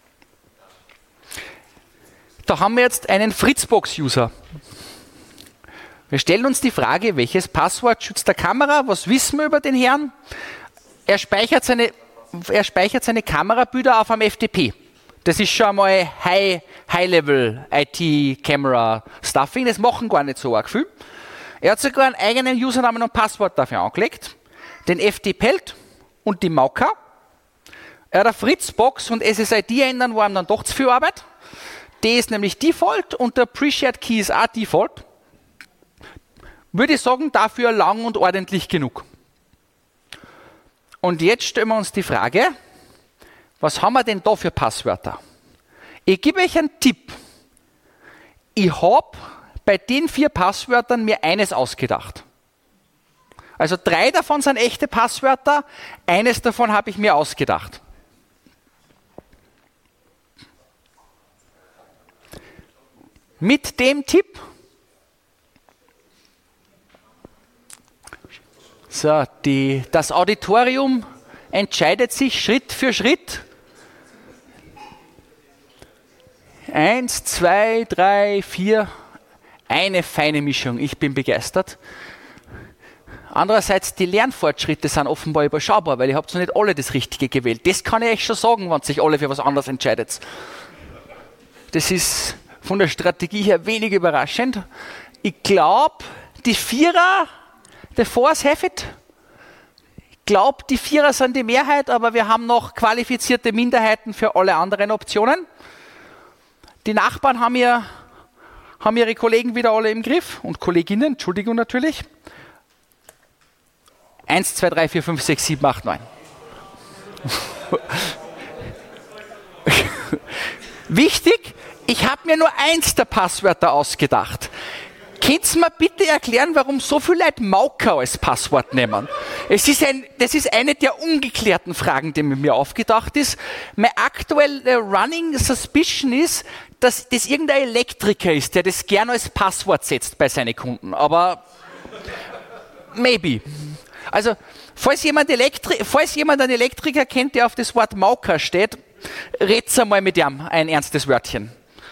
Da haben wir jetzt einen Fritzbox-User. Wir stellen uns die Frage, welches Passwort schützt der Kamera? Was wissen wir über den Herrn? Er speichert seine, er speichert seine Kamerabilder auf einem F T P. Das ist schon einmal High, High-Level I T-Camera-Stuffing. Das machen gar nicht so arg viel. Er hat sogar einen eigenen Usernamen und Passwort dafür angelegt. Den F T Pelt und die Mauka. Er hat eine Fritzbox und S S I D ändern, war ihm dann doch zu viel Arbeit. D ist nämlich Default und der Pre-Shared Key ist auch Default. Würde ich sagen, dafür lang und ordentlich genug. Und jetzt stellen wir uns die Frage, was haben wir denn da für Passwörter? Ich gebe euch einen Tipp. Ich habe bei den vier Passwörtern mir eines ausgedacht. Also drei davon sind echte Passwörter, eines davon habe ich mir ausgedacht. Mit dem Tipp, so, die, das Auditorium entscheidet sich Schritt für Schritt. Eins, zwei, drei, vier, eine feine Mischung, ich bin begeistert. Andererseits, die Lernfortschritte sind offenbar überschaubar, weil ihr habt noch nicht alle das Richtige gewählt. Das kann ich euch schon sagen, wenn sich alle für was anderes entscheidet. Das ist von der Strategie her wenig überraschend. Ich glaube, die Vierer, the Fours have it. Ich glaube, die Vierer sind die Mehrheit, aber wir haben noch qualifizierte Minderheiten für alle anderen Optionen. Die Nachbarn haben, ihr, haben ihre Kollegen wieder alle im Griff und Kolleginnen, Entschuldigung natürlich. eins, zwei, drei, vier, fünf, sechs, sieben, acht, neun. Wichtig, ich habe mir nur eins der Passwörter ausgedacht. Könnt ihr mir bitte erklären, warum so viele Leute Mauka als Passwort nehmen? Es ist ein, das ist eine der ungeklärten Fragen, die mit mir aufgedacht ist. Meine aktuelle Running Suspicion ist, dass das irgendein Elektriker ist, der das gerne als Passwort setzt bei seinen Kunden. Aber maybe. Also, falls jemand, Elektri- falls jemand einen Elektriker kennt, der auf das Wort Mauka steht, red's einmal mit ihm ein ernstes Wörtchen.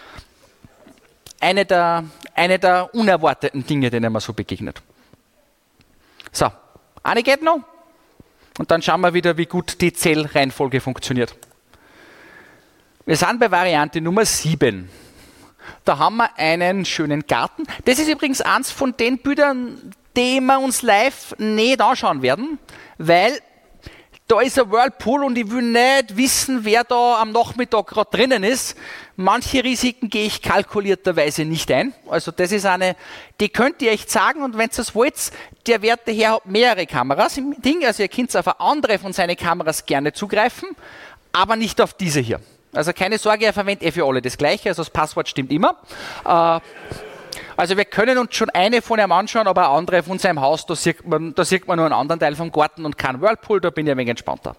Eine der, eine der unerwarteten Dinge, denen man so begegnet. So, eine geht noch. Und dann schauen wir wieder, wie gut die Zellreihenfolge funktioniert. Wir sind bei Variante Nummer sieben. Da haben wir einen schönen Garten. Das ist übrigens eins von den Bildern, die wir uns live nicht anschauen werden, weil da ist ein Whirlpool und ich will nicht wissen, wer da am Nachmittag gerade drinnen ist. Manche Risiken gehe ich kalkulierterweise nicht ein. Also das ist eine, die könnt ihr echt sagen und wenn ihr es wollt, der werte Herr hat mehrere Kameras im Ding, also ihr könnt auf eine andere von seinen Kameras gerne zugreifen, aber nicht auf diese hier. Also keine Sorge, er verwendet eh für alle das Gleiche, also das Passwort stimmt immer. Äh, Also wir können uns schon eine von ihm anschauen, aber eine andere von seinem Haus, da sieht man, da sieht man nur einen anderen Teil vom Garten und kein Whirlpool, da bin ich ein wenig entspannter.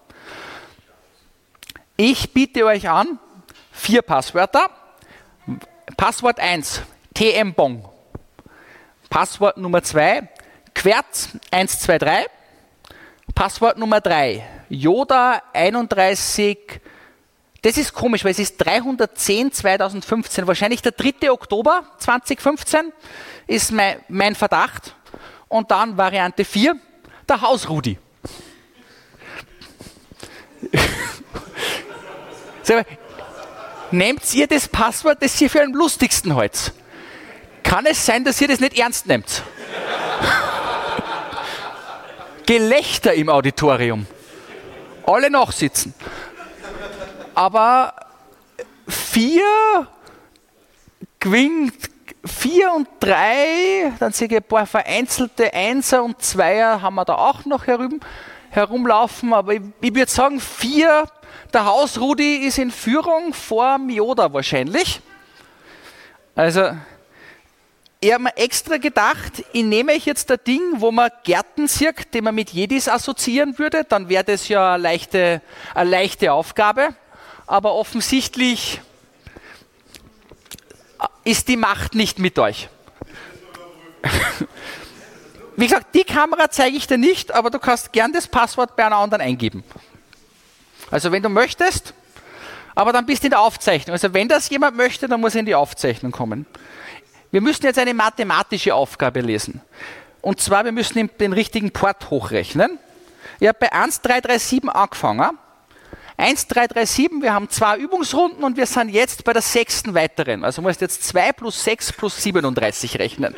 Ich biete euch an, vier Passwörter. Passwort eins, T M Bong. Passwort Nummer zwei, Querz eins zwei drei. Passwort Nummer drei, Yoda einunddreißig. Das ist komisch, weil es ist dreihundertzehn zweitausendfünfzehn, wahrscheinlich der dritte Oktober zweitausendfünfzehn ist mein, mein Verdacht. Und dann Variante vier, der Hausrudi. So, nehmt ihr das Passwort, das ihr für am lustigsten haltet? Kann es sein, dass ihr das nicht ernst nehmt? Gelächter im Auditorium. Alle nachsitzen. Aber vier gewinnt vier und drei, dann sehe ich ein paar vereinzelte Einser und Zweier haben wir da auch noch herum, herumlaufen, aber ich, ich würde sagen vier, der Hausrudi ist in Führung vor dem Yoda wahrscheinlich. Also ich habe mir extra gedacht, ich nehme euch jetzt ein Ding, wo man Gärten sieht, den man mit Jedis assoziieren würde, dann wäre das ja eine leichte, eine leichte Aufgabe. Aber offensichtlich ist die Macht nicht mit euch. Wie gesagt, die Kamera zeige ich dir nicht, aber du kannst gern das Passwort bei einer anderen eingeben. Also wenn du möchtest, aber dann bist du in der Aufzeichnung. Also wenn das jemand möchte, dann muss er in die Aufzeichnung kommen. Wir müssen jetzt eine mathematische Aufgabe lesen. Und zwar, wir müssen den richtigen Port hochrechnen. Ich habe bei eins drei drei sieben angefangen. eins drei drei sieben, wir haben zwei Übungsrunden und wir sind jetzt bei der sechsten weiteren. Also musst jetzt zwei plus sechs plus siebenunddreißig rechnen.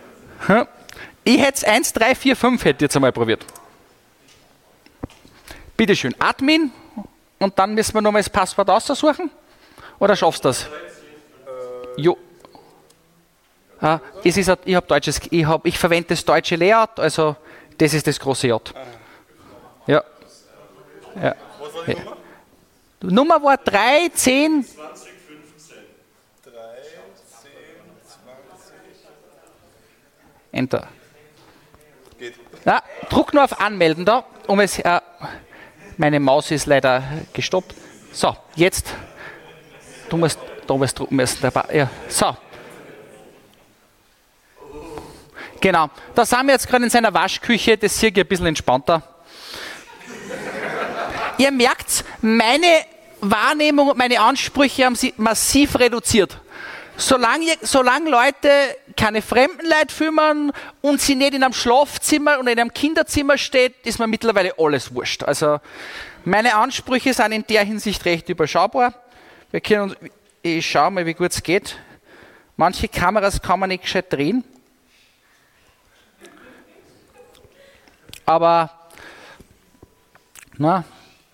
Ich hätte es eins drei vier fünf hätte jetzt einmal probiert. Bitteschön, Admin. Und dann müssen wir nochmal das Passwort aussuchen. Oder schaffst du das? Äh. Jo. Ah, es ist, ich, hab deutsches, ich, hab, ich verwende das deutsche Layout, also das ist das große J. Ja. Ja. Was war die Nummer? Die Nummer war drei, zehn. zwanzig fünfzehn. drei, zehn, zwanzig. Enter. Geht. Na, druck nur auf Anmelden da. Um es, äh, meine Maus ist leider gestoppt. So, jetzt. Du musst da was drucken müssen. Ja, so. Genau. Da sind wir jetzt gerade in seiner Waschküche. Das sehe ich ein bisschen entspannter. Ihr merkt, meine Wahrnehmung und meine Ansprüche haben sich massiv reduziert. Solange, solange Leute keine fremden Leute filmen und sie nicht in einem Schlafzimmer oder in einem Kinderzimmer steht, ist mir mittlerweile alles wurscht. Also meine Ansprüche sind in der Hinsicht recht überschaubar. Wir können uns, ich schaue mal, wie gut es geht. Manche Kameras kann man nicht gescheit drehen. Aber, na,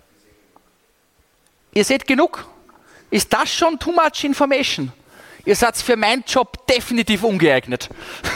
ihr seht genug. Ist das schon too much information? Ihr seid für meinen Job definitiv ungeeignet.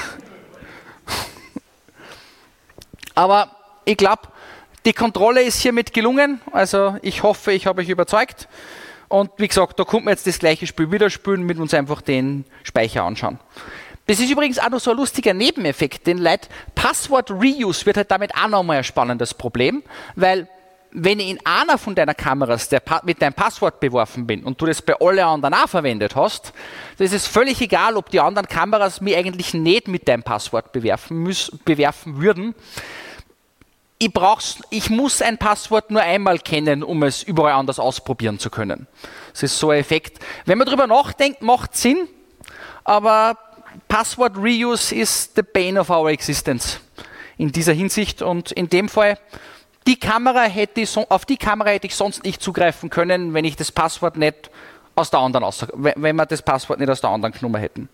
Aber ich glaube, die Kontrolle ist hiermit gelungen. Also ich hoffe, ich habe euch überzeugt. Und wie gesagt, da kommt man jetzt das gleiche Spiel wieder spielen, mit uns einfach den Speicher anschauen. Das ist übrigens auch noch so ein lustiger Nebeneffekt, den Leute, Passwort-Reuse wird halt damit auch nochmal ein spannendes Problem, weil wenn ich in einer von deiner Kameras der, mit deinem Passwort beworfen bin und du das bei allen anderen auch verwendet hast, dann ist es völlig egal, ob die anderen Kameras mich eigentlich nicht mit deinem Passwort bewerfen, müssen, bewerfen würden. Ich, brauch's, ich muss ein Passwort nur einmal kennen, um es überall anders ausprobieren zu können. Das ist so ein Effekt. Wenn man darüber nachdenkt, macht es Sinn, aber Passwort-Reuse ist the bane of our existence in dieser Hinsicht und in dem Fall, die Kamera hätte ich so, auf die Kamera hätte ich sonst nicht zugreifen können, wenn ich das Passwort nicht aus der anderen, aus, wenn wir das Passwort nicht aus der anderen genommen hätten.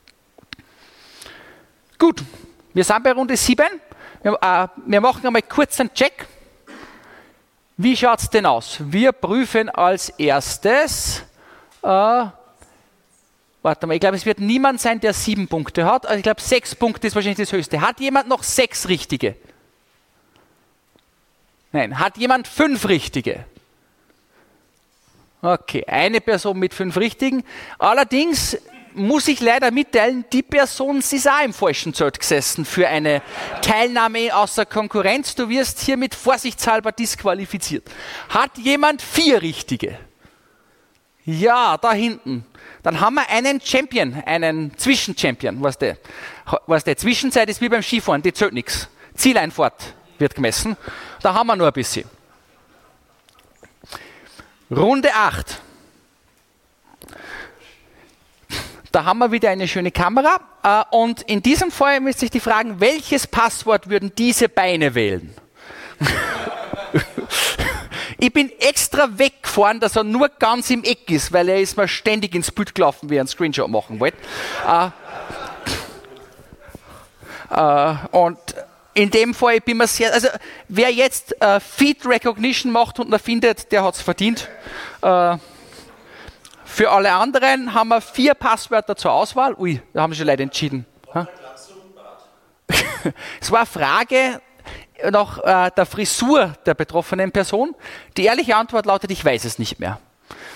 Gut, wir sind bei Runde sieben. Wir, äh, wir machen einmal kurz einen Check. Wie schaut es denn aus? Wir prüfen als erstes, äh, warte mal, ich glaube, es wird niemand sein, der sieben Punkte hat. Also ich glaube, sechs Punkte ist wahrscheinlich das höchste. Hat jemand noch sechs richtige? Nein. Hat jemand fünf richtige? Okay, eine Person mit fünf richtigen. Allerdings muss ich leider mitteilen, die Person ist auch im falschen Zelt gesessen für eine Teilnahme außer Konkurrenz. Du wirst hiermit vorsichtshalber disqualifiziert. Hat jemand vier richtige? Ja, da hinten. Dann haben wir einen Champion, einen Zwischenchampion. Was der, was der Zwischenzeit ist wie beim Skifahren, die zählt nichts. Zieleinfahrt wird gemessen. Da haben wir nur ein bisschen. Runde acht. Da haben wir wieder eine schöne Kamera. Äh, und in diesem Fall müsste ich die fragen, welches Passwort würden diese Beine wählen? Ich bin extra weggefahren, dass er nur ganz im Eck ist, weil er ist mir ständig ins Bild gelaufen, wie er einen Screenshot machen wollte. Äh, äh, und in dem Fall bin ich mir sehr, also wer jetzt äh, Feed Recognition macht und er findet, der hat es verdient. Äh, für alle anderen haben wir vier Passwörter zur Auswahl. Ui, da haben schon Leute entschieden. Es war eine Frage nach äh, der Frisur der betroffenen Person. Die ehrliche Antwort lautet, ich weiß es nicht mehr.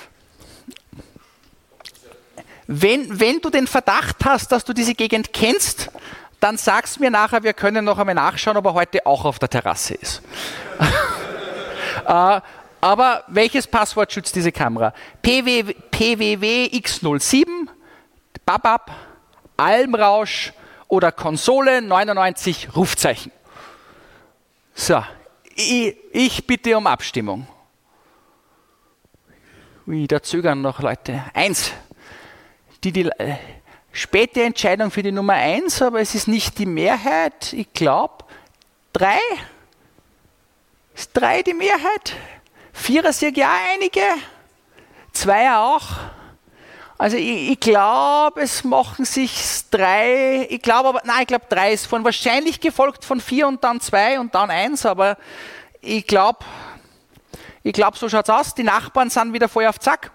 Wenn, wenn du den Verdacht hast, dass du diese Gegend kennst, dann sag's mir nachher, wir können noch einmal nachschauen, ob er heute auch auf der Terrasse ist. äh, aber welches Passwort schützt diese Kamera? P W W X null sieben, Babab, Almrausch oder Konsole neunundneunzig Rufzeichen. So, ich, ich bitte um Abstimmung. Ui, da zögern noch Leute. Eins. Die, die äh, späte Entscheidung für die Nummer eins, aber es ist nicht die Mehrheit. Ich glaube, drei. Ist drei die Mehrheit? Vierer sehe ich ja einige. Zweier auch. Also ich, ich glaube, es machen sich drei. Ich glaube aber, nein, ich glaube drei ist von wahrscheinlich gefolgt von vier und dann zwei und dann eins, aber ich glaube, Ich glaube, so schaut es aus. Die Nachbarn sind wieder voll auf Zack.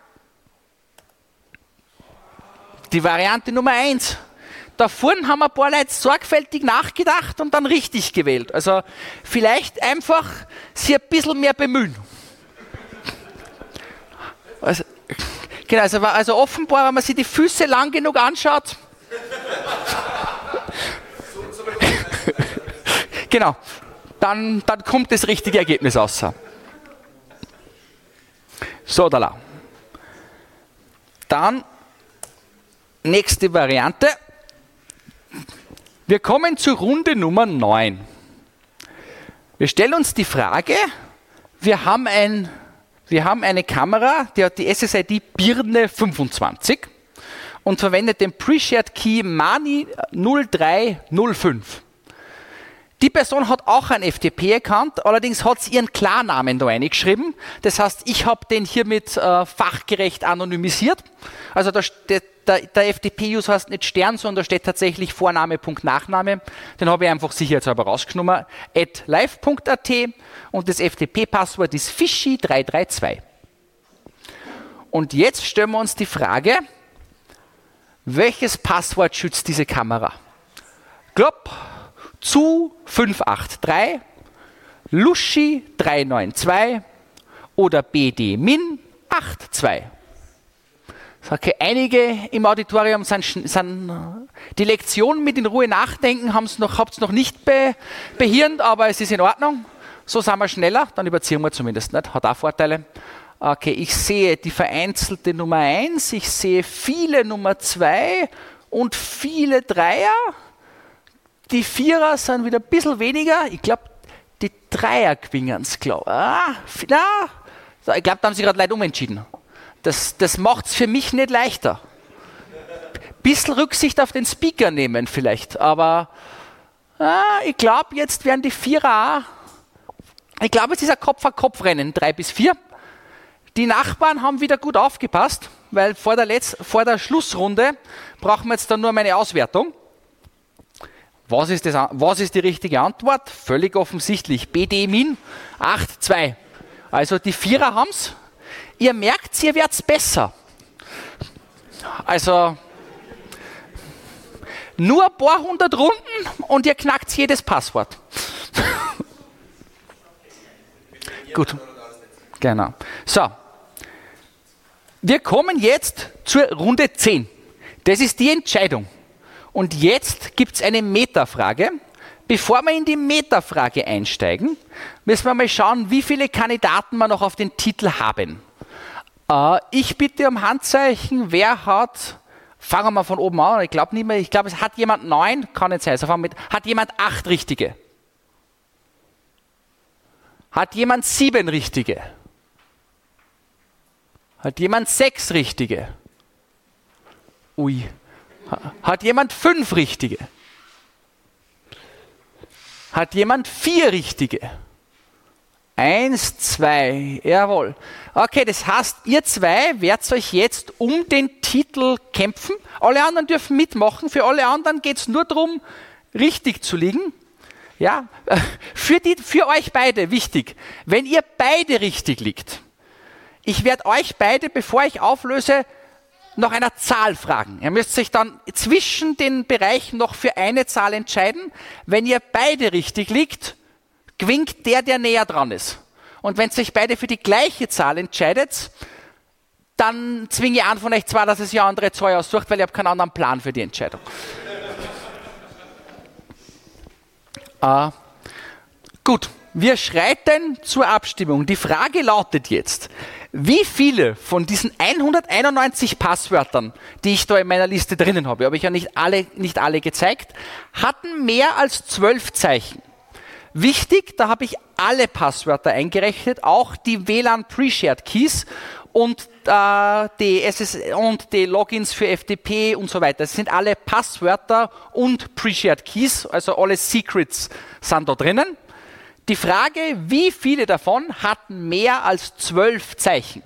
Die Variante Nummer eins. Da vorne haben ein paar Leute sorgfältig nachgedacht und dann richtig gewählt. Also vielleicht einfach sich ein bisschen mehr bemühen. Also, genau, also, also offenbar, wenn man sich die Füße lang genug anschaut. Genau, dann, dann kommt das richtige Ergebnis raus. So, da la. Dann nächste Variante. Wir kommen zur Runde Nummer neun. Wir stellen uns die Frage, wir haben, ein, wir haben eine Kamera, die hat die S S I D Birne fünfundzwanzig und verwendet den Pre-Shared Key Mani null drei null fünf. Die Person hat auch ein F T P-Account, allerdings hat sie ihren Klarnamen da reingeschrieben. Das heißt, ich habe den hiermit äh, fachgerecht anonymisiert. Also der, der, der F T P-User heißt nicht Stern, sondern da steht tatsächlich Vorname, Punkt, Nachname. Den habe ich einfach sicherheitshalber rausgenommen. at live punkt a t und das F T P-Passwort ist fishy drei drei zwei. Und jetzt stellen wir uns die Frage, welches Passwort schützt diese Kamera? Glob zu fünf acht drei, Luschi drei neun zwei oder B D Min acht zwei. Okay, einige im Auditorium sind, sind die Lektion mit in Ruhe nachdenken, habt es noch, habt's noch nicht be, behirnt, aber es ist in Ordnung. So sind wir schneller, dann überziehen wir zumindest nicht, hat auch Vorteile. Okay, ich sehe die vereinzelte Nummer eins, ich sehe viele Nummer zwei und viele Dreier. Die Vierer sind wieder ein bisschen weniger. Ich glaube, die Dreier gewinnen es, glaube ah, na, ich. glaube, da haben sich gerade Leute umentschieden. Das, das macht es für mich nicht leichter. Bisschen Rücksicht auf den Speaker nehmen vielleicht, aber ah, ich glaube, jetzt werden die Vierer auch. Ich glaube, es ist ein Kopf-an-Kopf-Rennen, drei bis vier. Die Nachbarn haben wieder gut aufgepasst, weil vor der, Letz-, vor der Schlussrunde brauchen wir jetzt dann nur meine Auswertung. Was ist, das, was ist die richtige Antwort? Völlig offensichtlich. B D Min acht zwei. Also die Vierer haben es. Ihr merkt, ihr werdet besser. Also nur ein paar hundert Runden und ihr knackt jedes Passwort. Gut. Genau. So. Wir kommen jetzt zur Runde zehn. Das ist die Entscheidung. Und jetzt gibt es eine Metafrage. Bevor wir in die Metafrage einsteigen, müssen wir mal schauen, wie viele Kandidaten wir noch auf den Titel haben. Äh, ich bitte um Handzeichen, wer hat, fangen wir von oben an, ich glaube nicht mehr, ich glaube, es hat jemand neun, kann nicht sein, also fangen wir mit, hat jemand acht richtige? Hat jemand sieben richtige? Hat jemand sechs richtige? Ui. Hat jemand fünf richtige? Hat jemand vier richtige? Eins, zwei, jawohl. Okay, das heißt, ihr zwei werdet euch jetzt um den Titel kämpfen. Alle anderen dürfen mitmachen. Für alle anderen geht es nur darum, richtig zu liegen. Ja, für, die, für euch beide wichtig. Wenn ihr beide richtig liegt, ich werde euch beide, bevor ich auflöse, nach einer Zahl fragen. Ihr müsst sich dann zwischen den Bereichen noch für eine Zahl entscheiden. Wenn ihr beide richtig liegt, gewinnt der, der näher dran ist. Und wenn sich beide für die gleiche Zahl entscheidet, dann zwinge ich einen von euch zwei, dass es ja andere zwei aussucht, weil ich habe keinen anderen Plan für die Entscheidung. äh, gut, wir schreiten zur Abstimmung. Die Frage lautet jetzt, wie viele von diesen hunderteinundneunzig Passwörtern, die ich da in meiner Liste drinnen habe, habe ich ja nicht alle, nicht alle gezeigt, hatten mehr als zwölf Zeichen? Wichtig, da habe ich alle Passwörter eingerechnet, auch die W L A N Pre-Shared Keys und, äh, die S S und die Logins für F T P und so weiter. Das sind alle Passwörter und Pre-Shared Keys, also alle Secrets sind da drinnen. Die Frage, wie viele davon hatten mehr als zwölf Zeichen?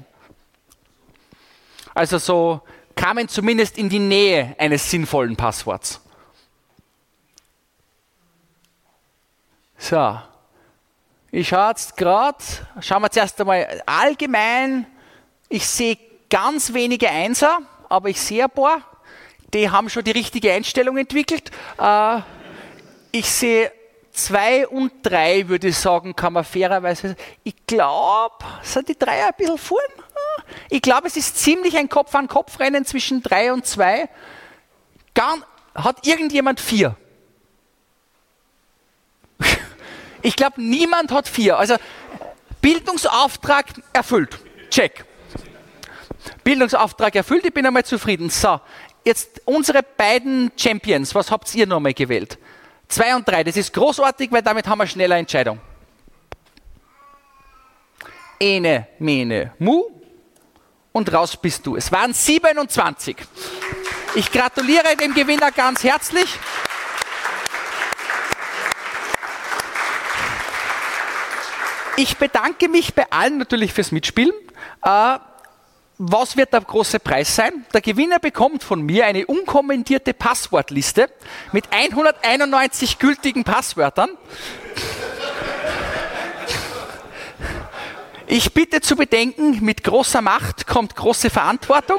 Also so kamen zumindest in die Nähe eines sinnvollen Passworts. So, Ich schaue jetzt gerade, schauen wir zuerst einmal allgemein, ich sehe ganz wenige Einser, aber ich sehe ein paar, die haben schon die richtige Einstellung entwickelt. Äh, ich sehe zwei und drei, würde ich sagen, kann man fairerweise, ich glaube, sind die drei ein bisschen vorn? Ich glaube, es ist ziemlich ein Kopf-an-Kopf-Rennen zwischen drei und zwei. Gar, hat irgendjemand vier? Ich glaube, niemand hat vier. Also Bildungsauftrag erfüllt. Check. Bildungsauftrag erfüllt, ich bin einmal zufrieden. So, jetzt unsere beiden Champions, was habt ihr nochmal gewählt? Zwei und drei, das ist großartig, weil damit haben wir schneller Entscheidung. Ene, mene, mu und raus bist du. Es waren siebenundzwanzig. Ich gratuliere dem Gewinner ganz herzlich. Ich bedanke mich bei allen natürlich fürs Mitspielen. Äh, was wird der große Preis sein? Der Gewinner bekommt von mir eine unkommentierte Passwortliste mit hunderteinundneunzig gültigen Passwörtern. Ich bitte zu bedenken, mit großer Macht kommt große Verantwortung.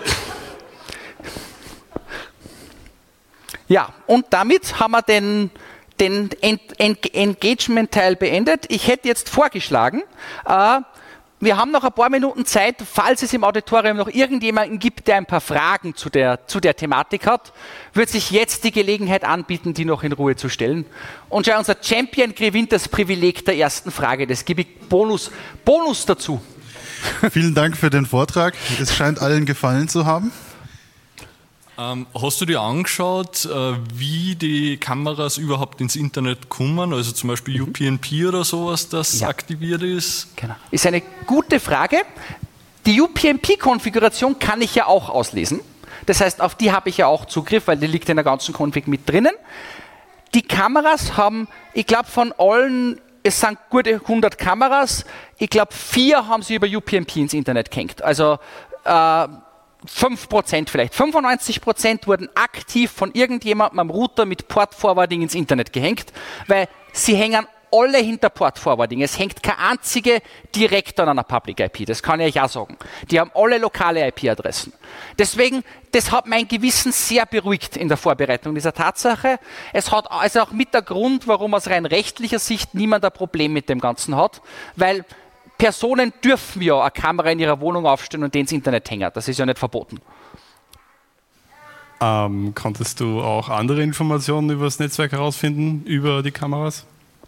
Ja, und damit haben wir den, den Engagement-Teil beendet. Ich hätte jetzt vorgeschlagen, äh, wir haben noch ein paar Minuten Zeit, falls es im Auditorium noch irgendjemanden gibt, der ein paar Fragen zu der, zu der Thematik hat, wird sich jetzt die Gelegenheit anbieten, die noch in Ruhe zu stellen. Und schon unser Champion gewinnt das Privileg der ersten Frage. Das gebe ich Bonus, Bonus dazu. Vielen Dank für den Vortrag. Es scheint allen gefallen zu haben. Ähm, hast du dir angeschaut, äh, wie die Kameras überhaupt ins Internet kommen? Also zum Beispiel mhm. U P n P oder sowas, das ja. aktiviert ist? Genau. Ist eine gute Frage. Die U P n P-Konfiguration kann ich ja auch auslesen. Das heißt, auf die habe ich ja auch Zugriff, weil die liegt in der ganzen Config mit drinnen. Die Kameras haben, ich glaube von allen, es sind gute hundert Kameras, ich glaube vier haben sie über U P n P ins Internet gehängt. Also äh, fünf Prozent vielleicht. fünfundneunzig Prozent wurden aktiv von irgendjemandem am Router mit Port-Forwarding ins Internet gehängt, weil sie hängen alle hinter Port-Forwarding. Es hängt keine einzige direkt an einer Public I P. Das kann ich euch auch sagen. Die haben alle lokale I P-Adressen. Deswegen, das hat mein Gewissen sehr beruhigt in der Vorbereitung dieser Tatsache. Es hat also auch mit der Grund, warum aus rein rechtlicher Sicht niemand ein Problem mit dem Ganzen hat, weil Personen dürfen ja eine Kamera in ihrer Wohnung aufstellen und den ins Internet hängen. Das ist ja nicht verboten. Ähm, konntest du auch andere Informationen über das Netzwerk herausfinden, über die Kameras?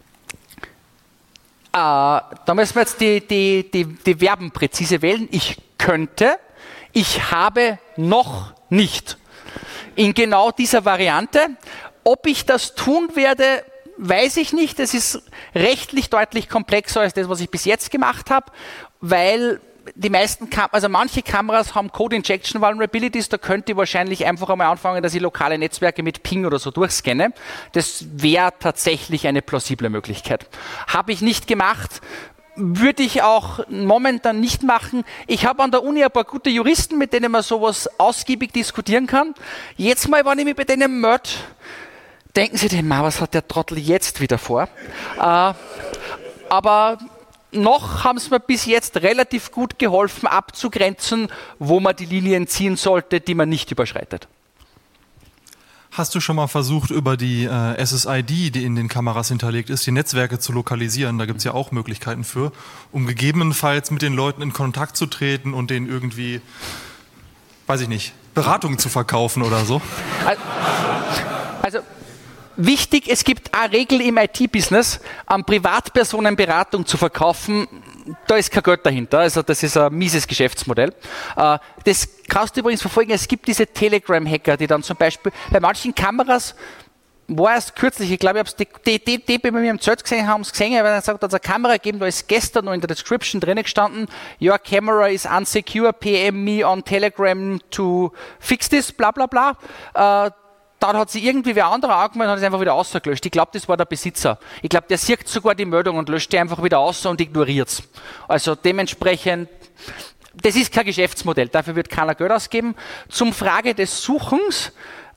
Äh, da müssen wir jetzt die, die, die, die Verben präzise wählen. Ich könnte, ich habe noch nicht. In genau dieser Variante. Ob ich das tun werde, weiß ich nicht. Es ist rechtlich deutlich komplexer als das, was ich bis jetzt gemacht habe, weil die meisten, Kam- also manche Kameras haben Code Injection Vulnerabilities, da könnte ich wahrscheinlich einfach einmal anfangen, dass ich lokale Netzwerke mit Ping oder so durchscanne. Das wäre tatsächlich eine plausible Möglichkeit. Habe ich nicht gemacht, würde ich auch momentan nicht machen. Ich habe an der Uni ein paar gute Juristen, mit denen man sowas ausgiebig diskutieren kann. Jetzt mal, wenn ich mich bei denen melde, denken Sie denn mal, was hat der Trottel jetzt wieder vor? Äh, aber noch haben sie mir bis jetzt relativ gut geholfen, abzugrenzen, wo man die Linien ziehen sollte, die man nicht überschreitet. Hast du schon mal versucht, über die äh, S S I D, die in den Kameras hinterlegt ist, die Netzwerke zu lokalisieren? Da gibt es ja auch Möglichkeiten für, um gegebenenfalls mit den Leuten in Kontakt zu treten und denen irgendwie, weiß ich nicht, Beratung zu verkaufen oder so? Also, also wichtig, es gibt eine Regel im I T-Business, an Privatpersonenberatung zu verkaufen, da ist kein Geld dahinter, also das ist ein mieses Geschäftsmodell. Das kannst du übrigens verfolgen, es gibt diese Telegram-Hacker, die dann zum Beispiel bei manchen Kameras, war erst kürzlich, ich glaube, ich habe es die, die, die, die bei mir im Zelt gesehen haben, es gesehen, weil er sagt, da hat es eine Kamera gegeben, da ist gestern noch in der Description drinnen gestanden, your camera is unsecure, P M me on Telegram to fix this, bla bla bla. Äh, Dann hat sie irgendwie wer anderer angemeldet und hat es einfach wieder ausgelöscht. Ich glaube, das war der Besitzer. Ich glaube, der sieht sogar die Meldung und löscht die einfach wieder aus und ignoriert es. Also dementsprechend, das ist kein Geschäftsmodell. Dafür wird keiner Geld ausgeben. Zum Frage des Suchens,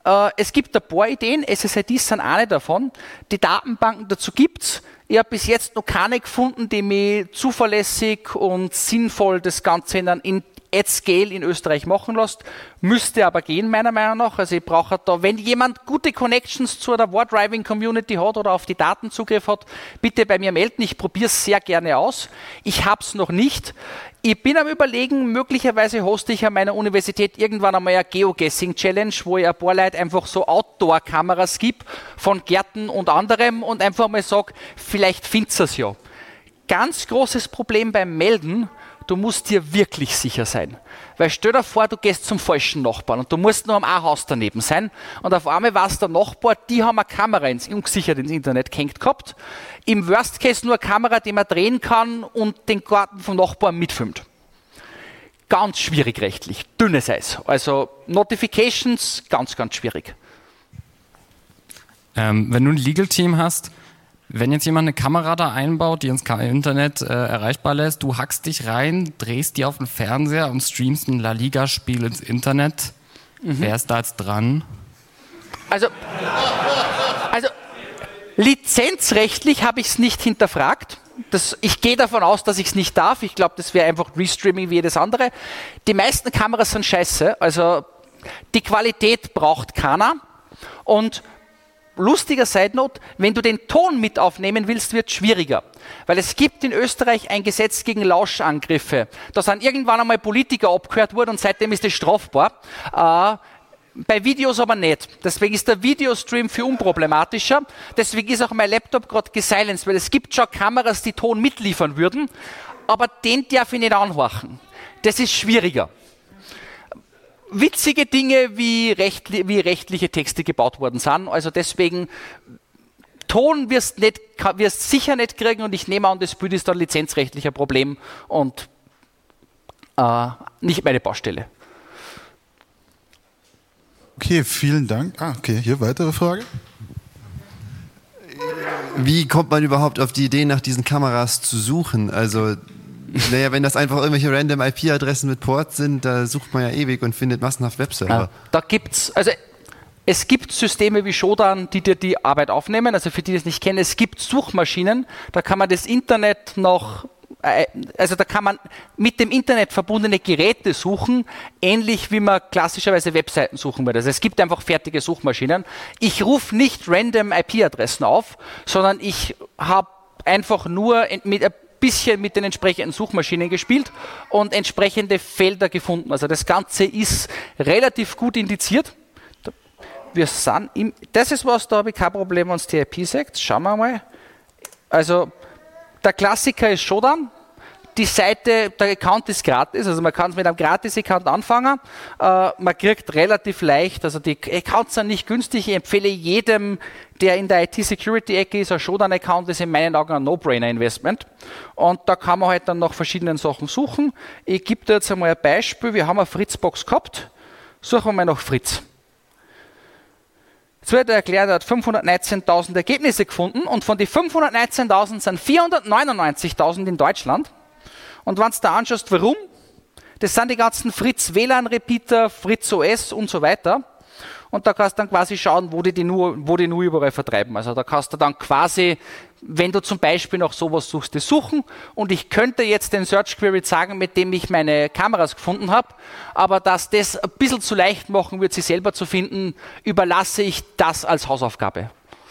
Äh, es gibt ein paar Ideen, S S I Ds sind eine davon. Die Datenbanken dazu gibt's. Ich habe bis jetzt noch keine gefunden, die mich zuverlässig und sinnvoll das Ganze in, in at scale in Österreich machen lässt. Müsste aber gehen, meiner Meinung nach. Also ich brauche da, wenn jemand gute Connections zu der War-Driving-Community hat oder auf die Daten Zugriff hat, bitte bei mir melden. Ich probiere es sehr gerne aus. Ich habe es noch nicht. Ich bin am Überlegen, möglicherweise hoste ich an meiner Universität irgendwann einmal eine Geoguessing-Challenge, wo ich ein paar Leute einfach so Outdoor-Kameras gibt von Gärten und anderem und einfach mal sage, vielleicht findet ihr es ja. Ganz großes Problem beim Melden, du musst dir wirklich sicher sein. Weil stell dir vor, du gehst zum falschen Nachbarn und du musst noch am A-Haus daneben sein und auf einmal weiß der Nachbar, die haben eine Kamera ins, ungesichert ins Internet gehängt gehabt. Im Worst Case nur eine Kamera, die man drehen kann und den Garten vom Nachbarn mitfilmt. Ganz schwierig rechtlich, dünnes Eis. Also Notifications, ganz, ganz schwierig. Ähm, wenn du ein Legal-Team hast, wenn jetzt jemand eine Kamera da einbaut, die ins Internet äh, erreichbar lässt, du hackst dich rein, drehst die auf den Fernseher und streamst ein La Liga-Spiel ins Internet, mhm. wer ist da jetzt dran? Also, also lizenzrechtlich habe ich es nicht hinterfragt. Das, ich gehe davon aus, dass ich es nicht darf. Ich glaube, das wäre einfach Restreaming wie jedes andere. Die meisten Kameras sind scheiße, also die Qualität braucht keiner. Und lustiger Side Note, wenn du den Ton mit aufnehmen willst, wird es schwieriger. Weil es gibt in Österreich ein Gesetz gegen Lauschangriffe. Da sind irgendwann einmal Politiker abgehört worden und seitdem ist es strafbar. Äh, bei Videos aber nicht. Deswegen ist der Videostream viel unproblematischer. Deswegen ist auch mein Laptop gerade gesilenced, weil es gibt schon Kameras, die Ton mitliefern würden, aber den darf ich nicht anhorchen. Das ist schwieriger. Witzige Dinge, wie, rechtli- wie rechtliche Texte gebaut worden sind. Also deswegen, Ton wirst nicht, wirst sicher nicht kriegen und ich nehme an, das Bild ist ein lizenzrechtlicher Problem und äh, nicht meine Baustelle. Okay, vielen Dank. Ah, okay, hier weitere Frage. Wie kommt man überhaupt auf die Idee, nach diesen Kameras zu suchen? Also, naja, wenn das einfach irgendwelche random I P-Adressen mit Ports sind, da sucht man ja ewig und findet massenhaft Webserver. Ja, da gibt's, also es gibt Systeme wie Shodan, die dir die Arbeit aufnehmen. Also für die, die das nicht kennen, es gibt Suchmaschinen, da kann man das Internet noch, also da kann man mit dem Internet verbundene Geräte suchen, ähnlich wie man klassischerweise Webseiten suchen würde. Also es gibt einfach fertige Suchmaschinen. Ich rufe nicht random I P-Adressen auf, sondern ich habe einfach nur mit ein bisschen mit den entsprechenden Suchmaschinen gespielt und entsprechende Felder gefunden. Also das Ganze ist relativ gut indiziert. Wir sind im, das ist was, da habe ich kein Problem, wenn es die I P sagt. Schauen wir mal. Also der Klassiker ist Shodan. Die Seite, der Account ist gratis, also man kann es mit einem Gratis-Account anfangen. Äh, man kriegt relativ leicht, also die Accounts sind nicht günstig. Ich empfehle jedem, der in der I T-Security-Ecke ist, ein Shodan-Account ist in meinen Augen ein No-Brainer-Investment. Und da kann man halt dann nach verschiedenen Sachen suchen. Ich gebe dir jetzt einmal ein Beispiel. Wir haben eine Fritzbox gehabt. Suchen wir mal nach Fritz. Jetzt wird erklärt, er hat fünfhundertneunzehntausend Ergebnisse gefunden und von den fünfhundertneunzehntausend sind vierhundertneunundneunzigtausend in Deutschland. Und wenn du da anschaust, warum, das sind die ganzen Fritz W L A N-Repeater, Fritz O S und so weiter. Und da kannst du dann quasi schauen, wo die die nur, wo die nur überall vertreiben. Also da kannst du dann quasi, wenn du zum Beispiel nach sowas suchst, das suchen. Und ich könnte jetzt den Search Query sagen, mit dem ich meine Kameras gefunden habe. Aber dass das ein bisschen zu leicht machen wird, sie selber zu finden, überlasse ich das als Hausaufgabe.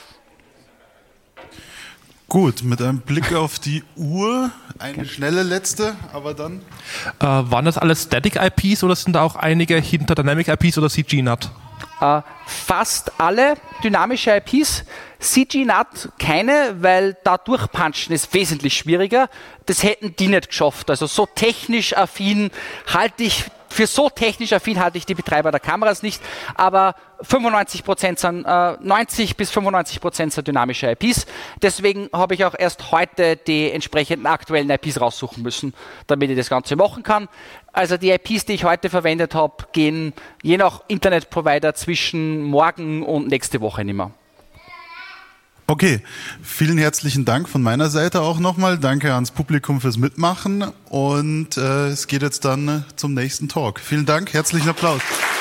Gut, mit einem Blick auf die Uhr, eine schnelle letzte, aber dann... Äh, waren das alles Static I Ps oder sind da auch einige hinter Dynamic I Ps oder C G N A T? Äh, fast alle dynamische I Ps. C G N A T keine, weil da durchpunchen ist wesentlich schwieriger. Das hätten die nicht geschafft. Also so technisch affin halte ich, für so technisch affin halte ich die Betreiber der Kameras nicht, aber fünfundneunzig Prozent sind, äh, neunzig bis fünfundneunzig Prozent sind dynamische I Ps. Deswegen habe ich auch erst heute die entsprechenden aktuellen I Ps raussuchen müssen, damit ich das Ganze machen kann. Also die I Ps, die ich heute verwendet habe, gehen je nach Internetprovider zwischen morgen und nächste Woche nicht mehr. Okay, vielen herzlichen Dank von meiner Seite auch nochmal. Danke ans Publikum fürs Mitmachen und äh, es geht jetzt dann zum nächsten Talk. Vielen Dank, herzlichen Applaus.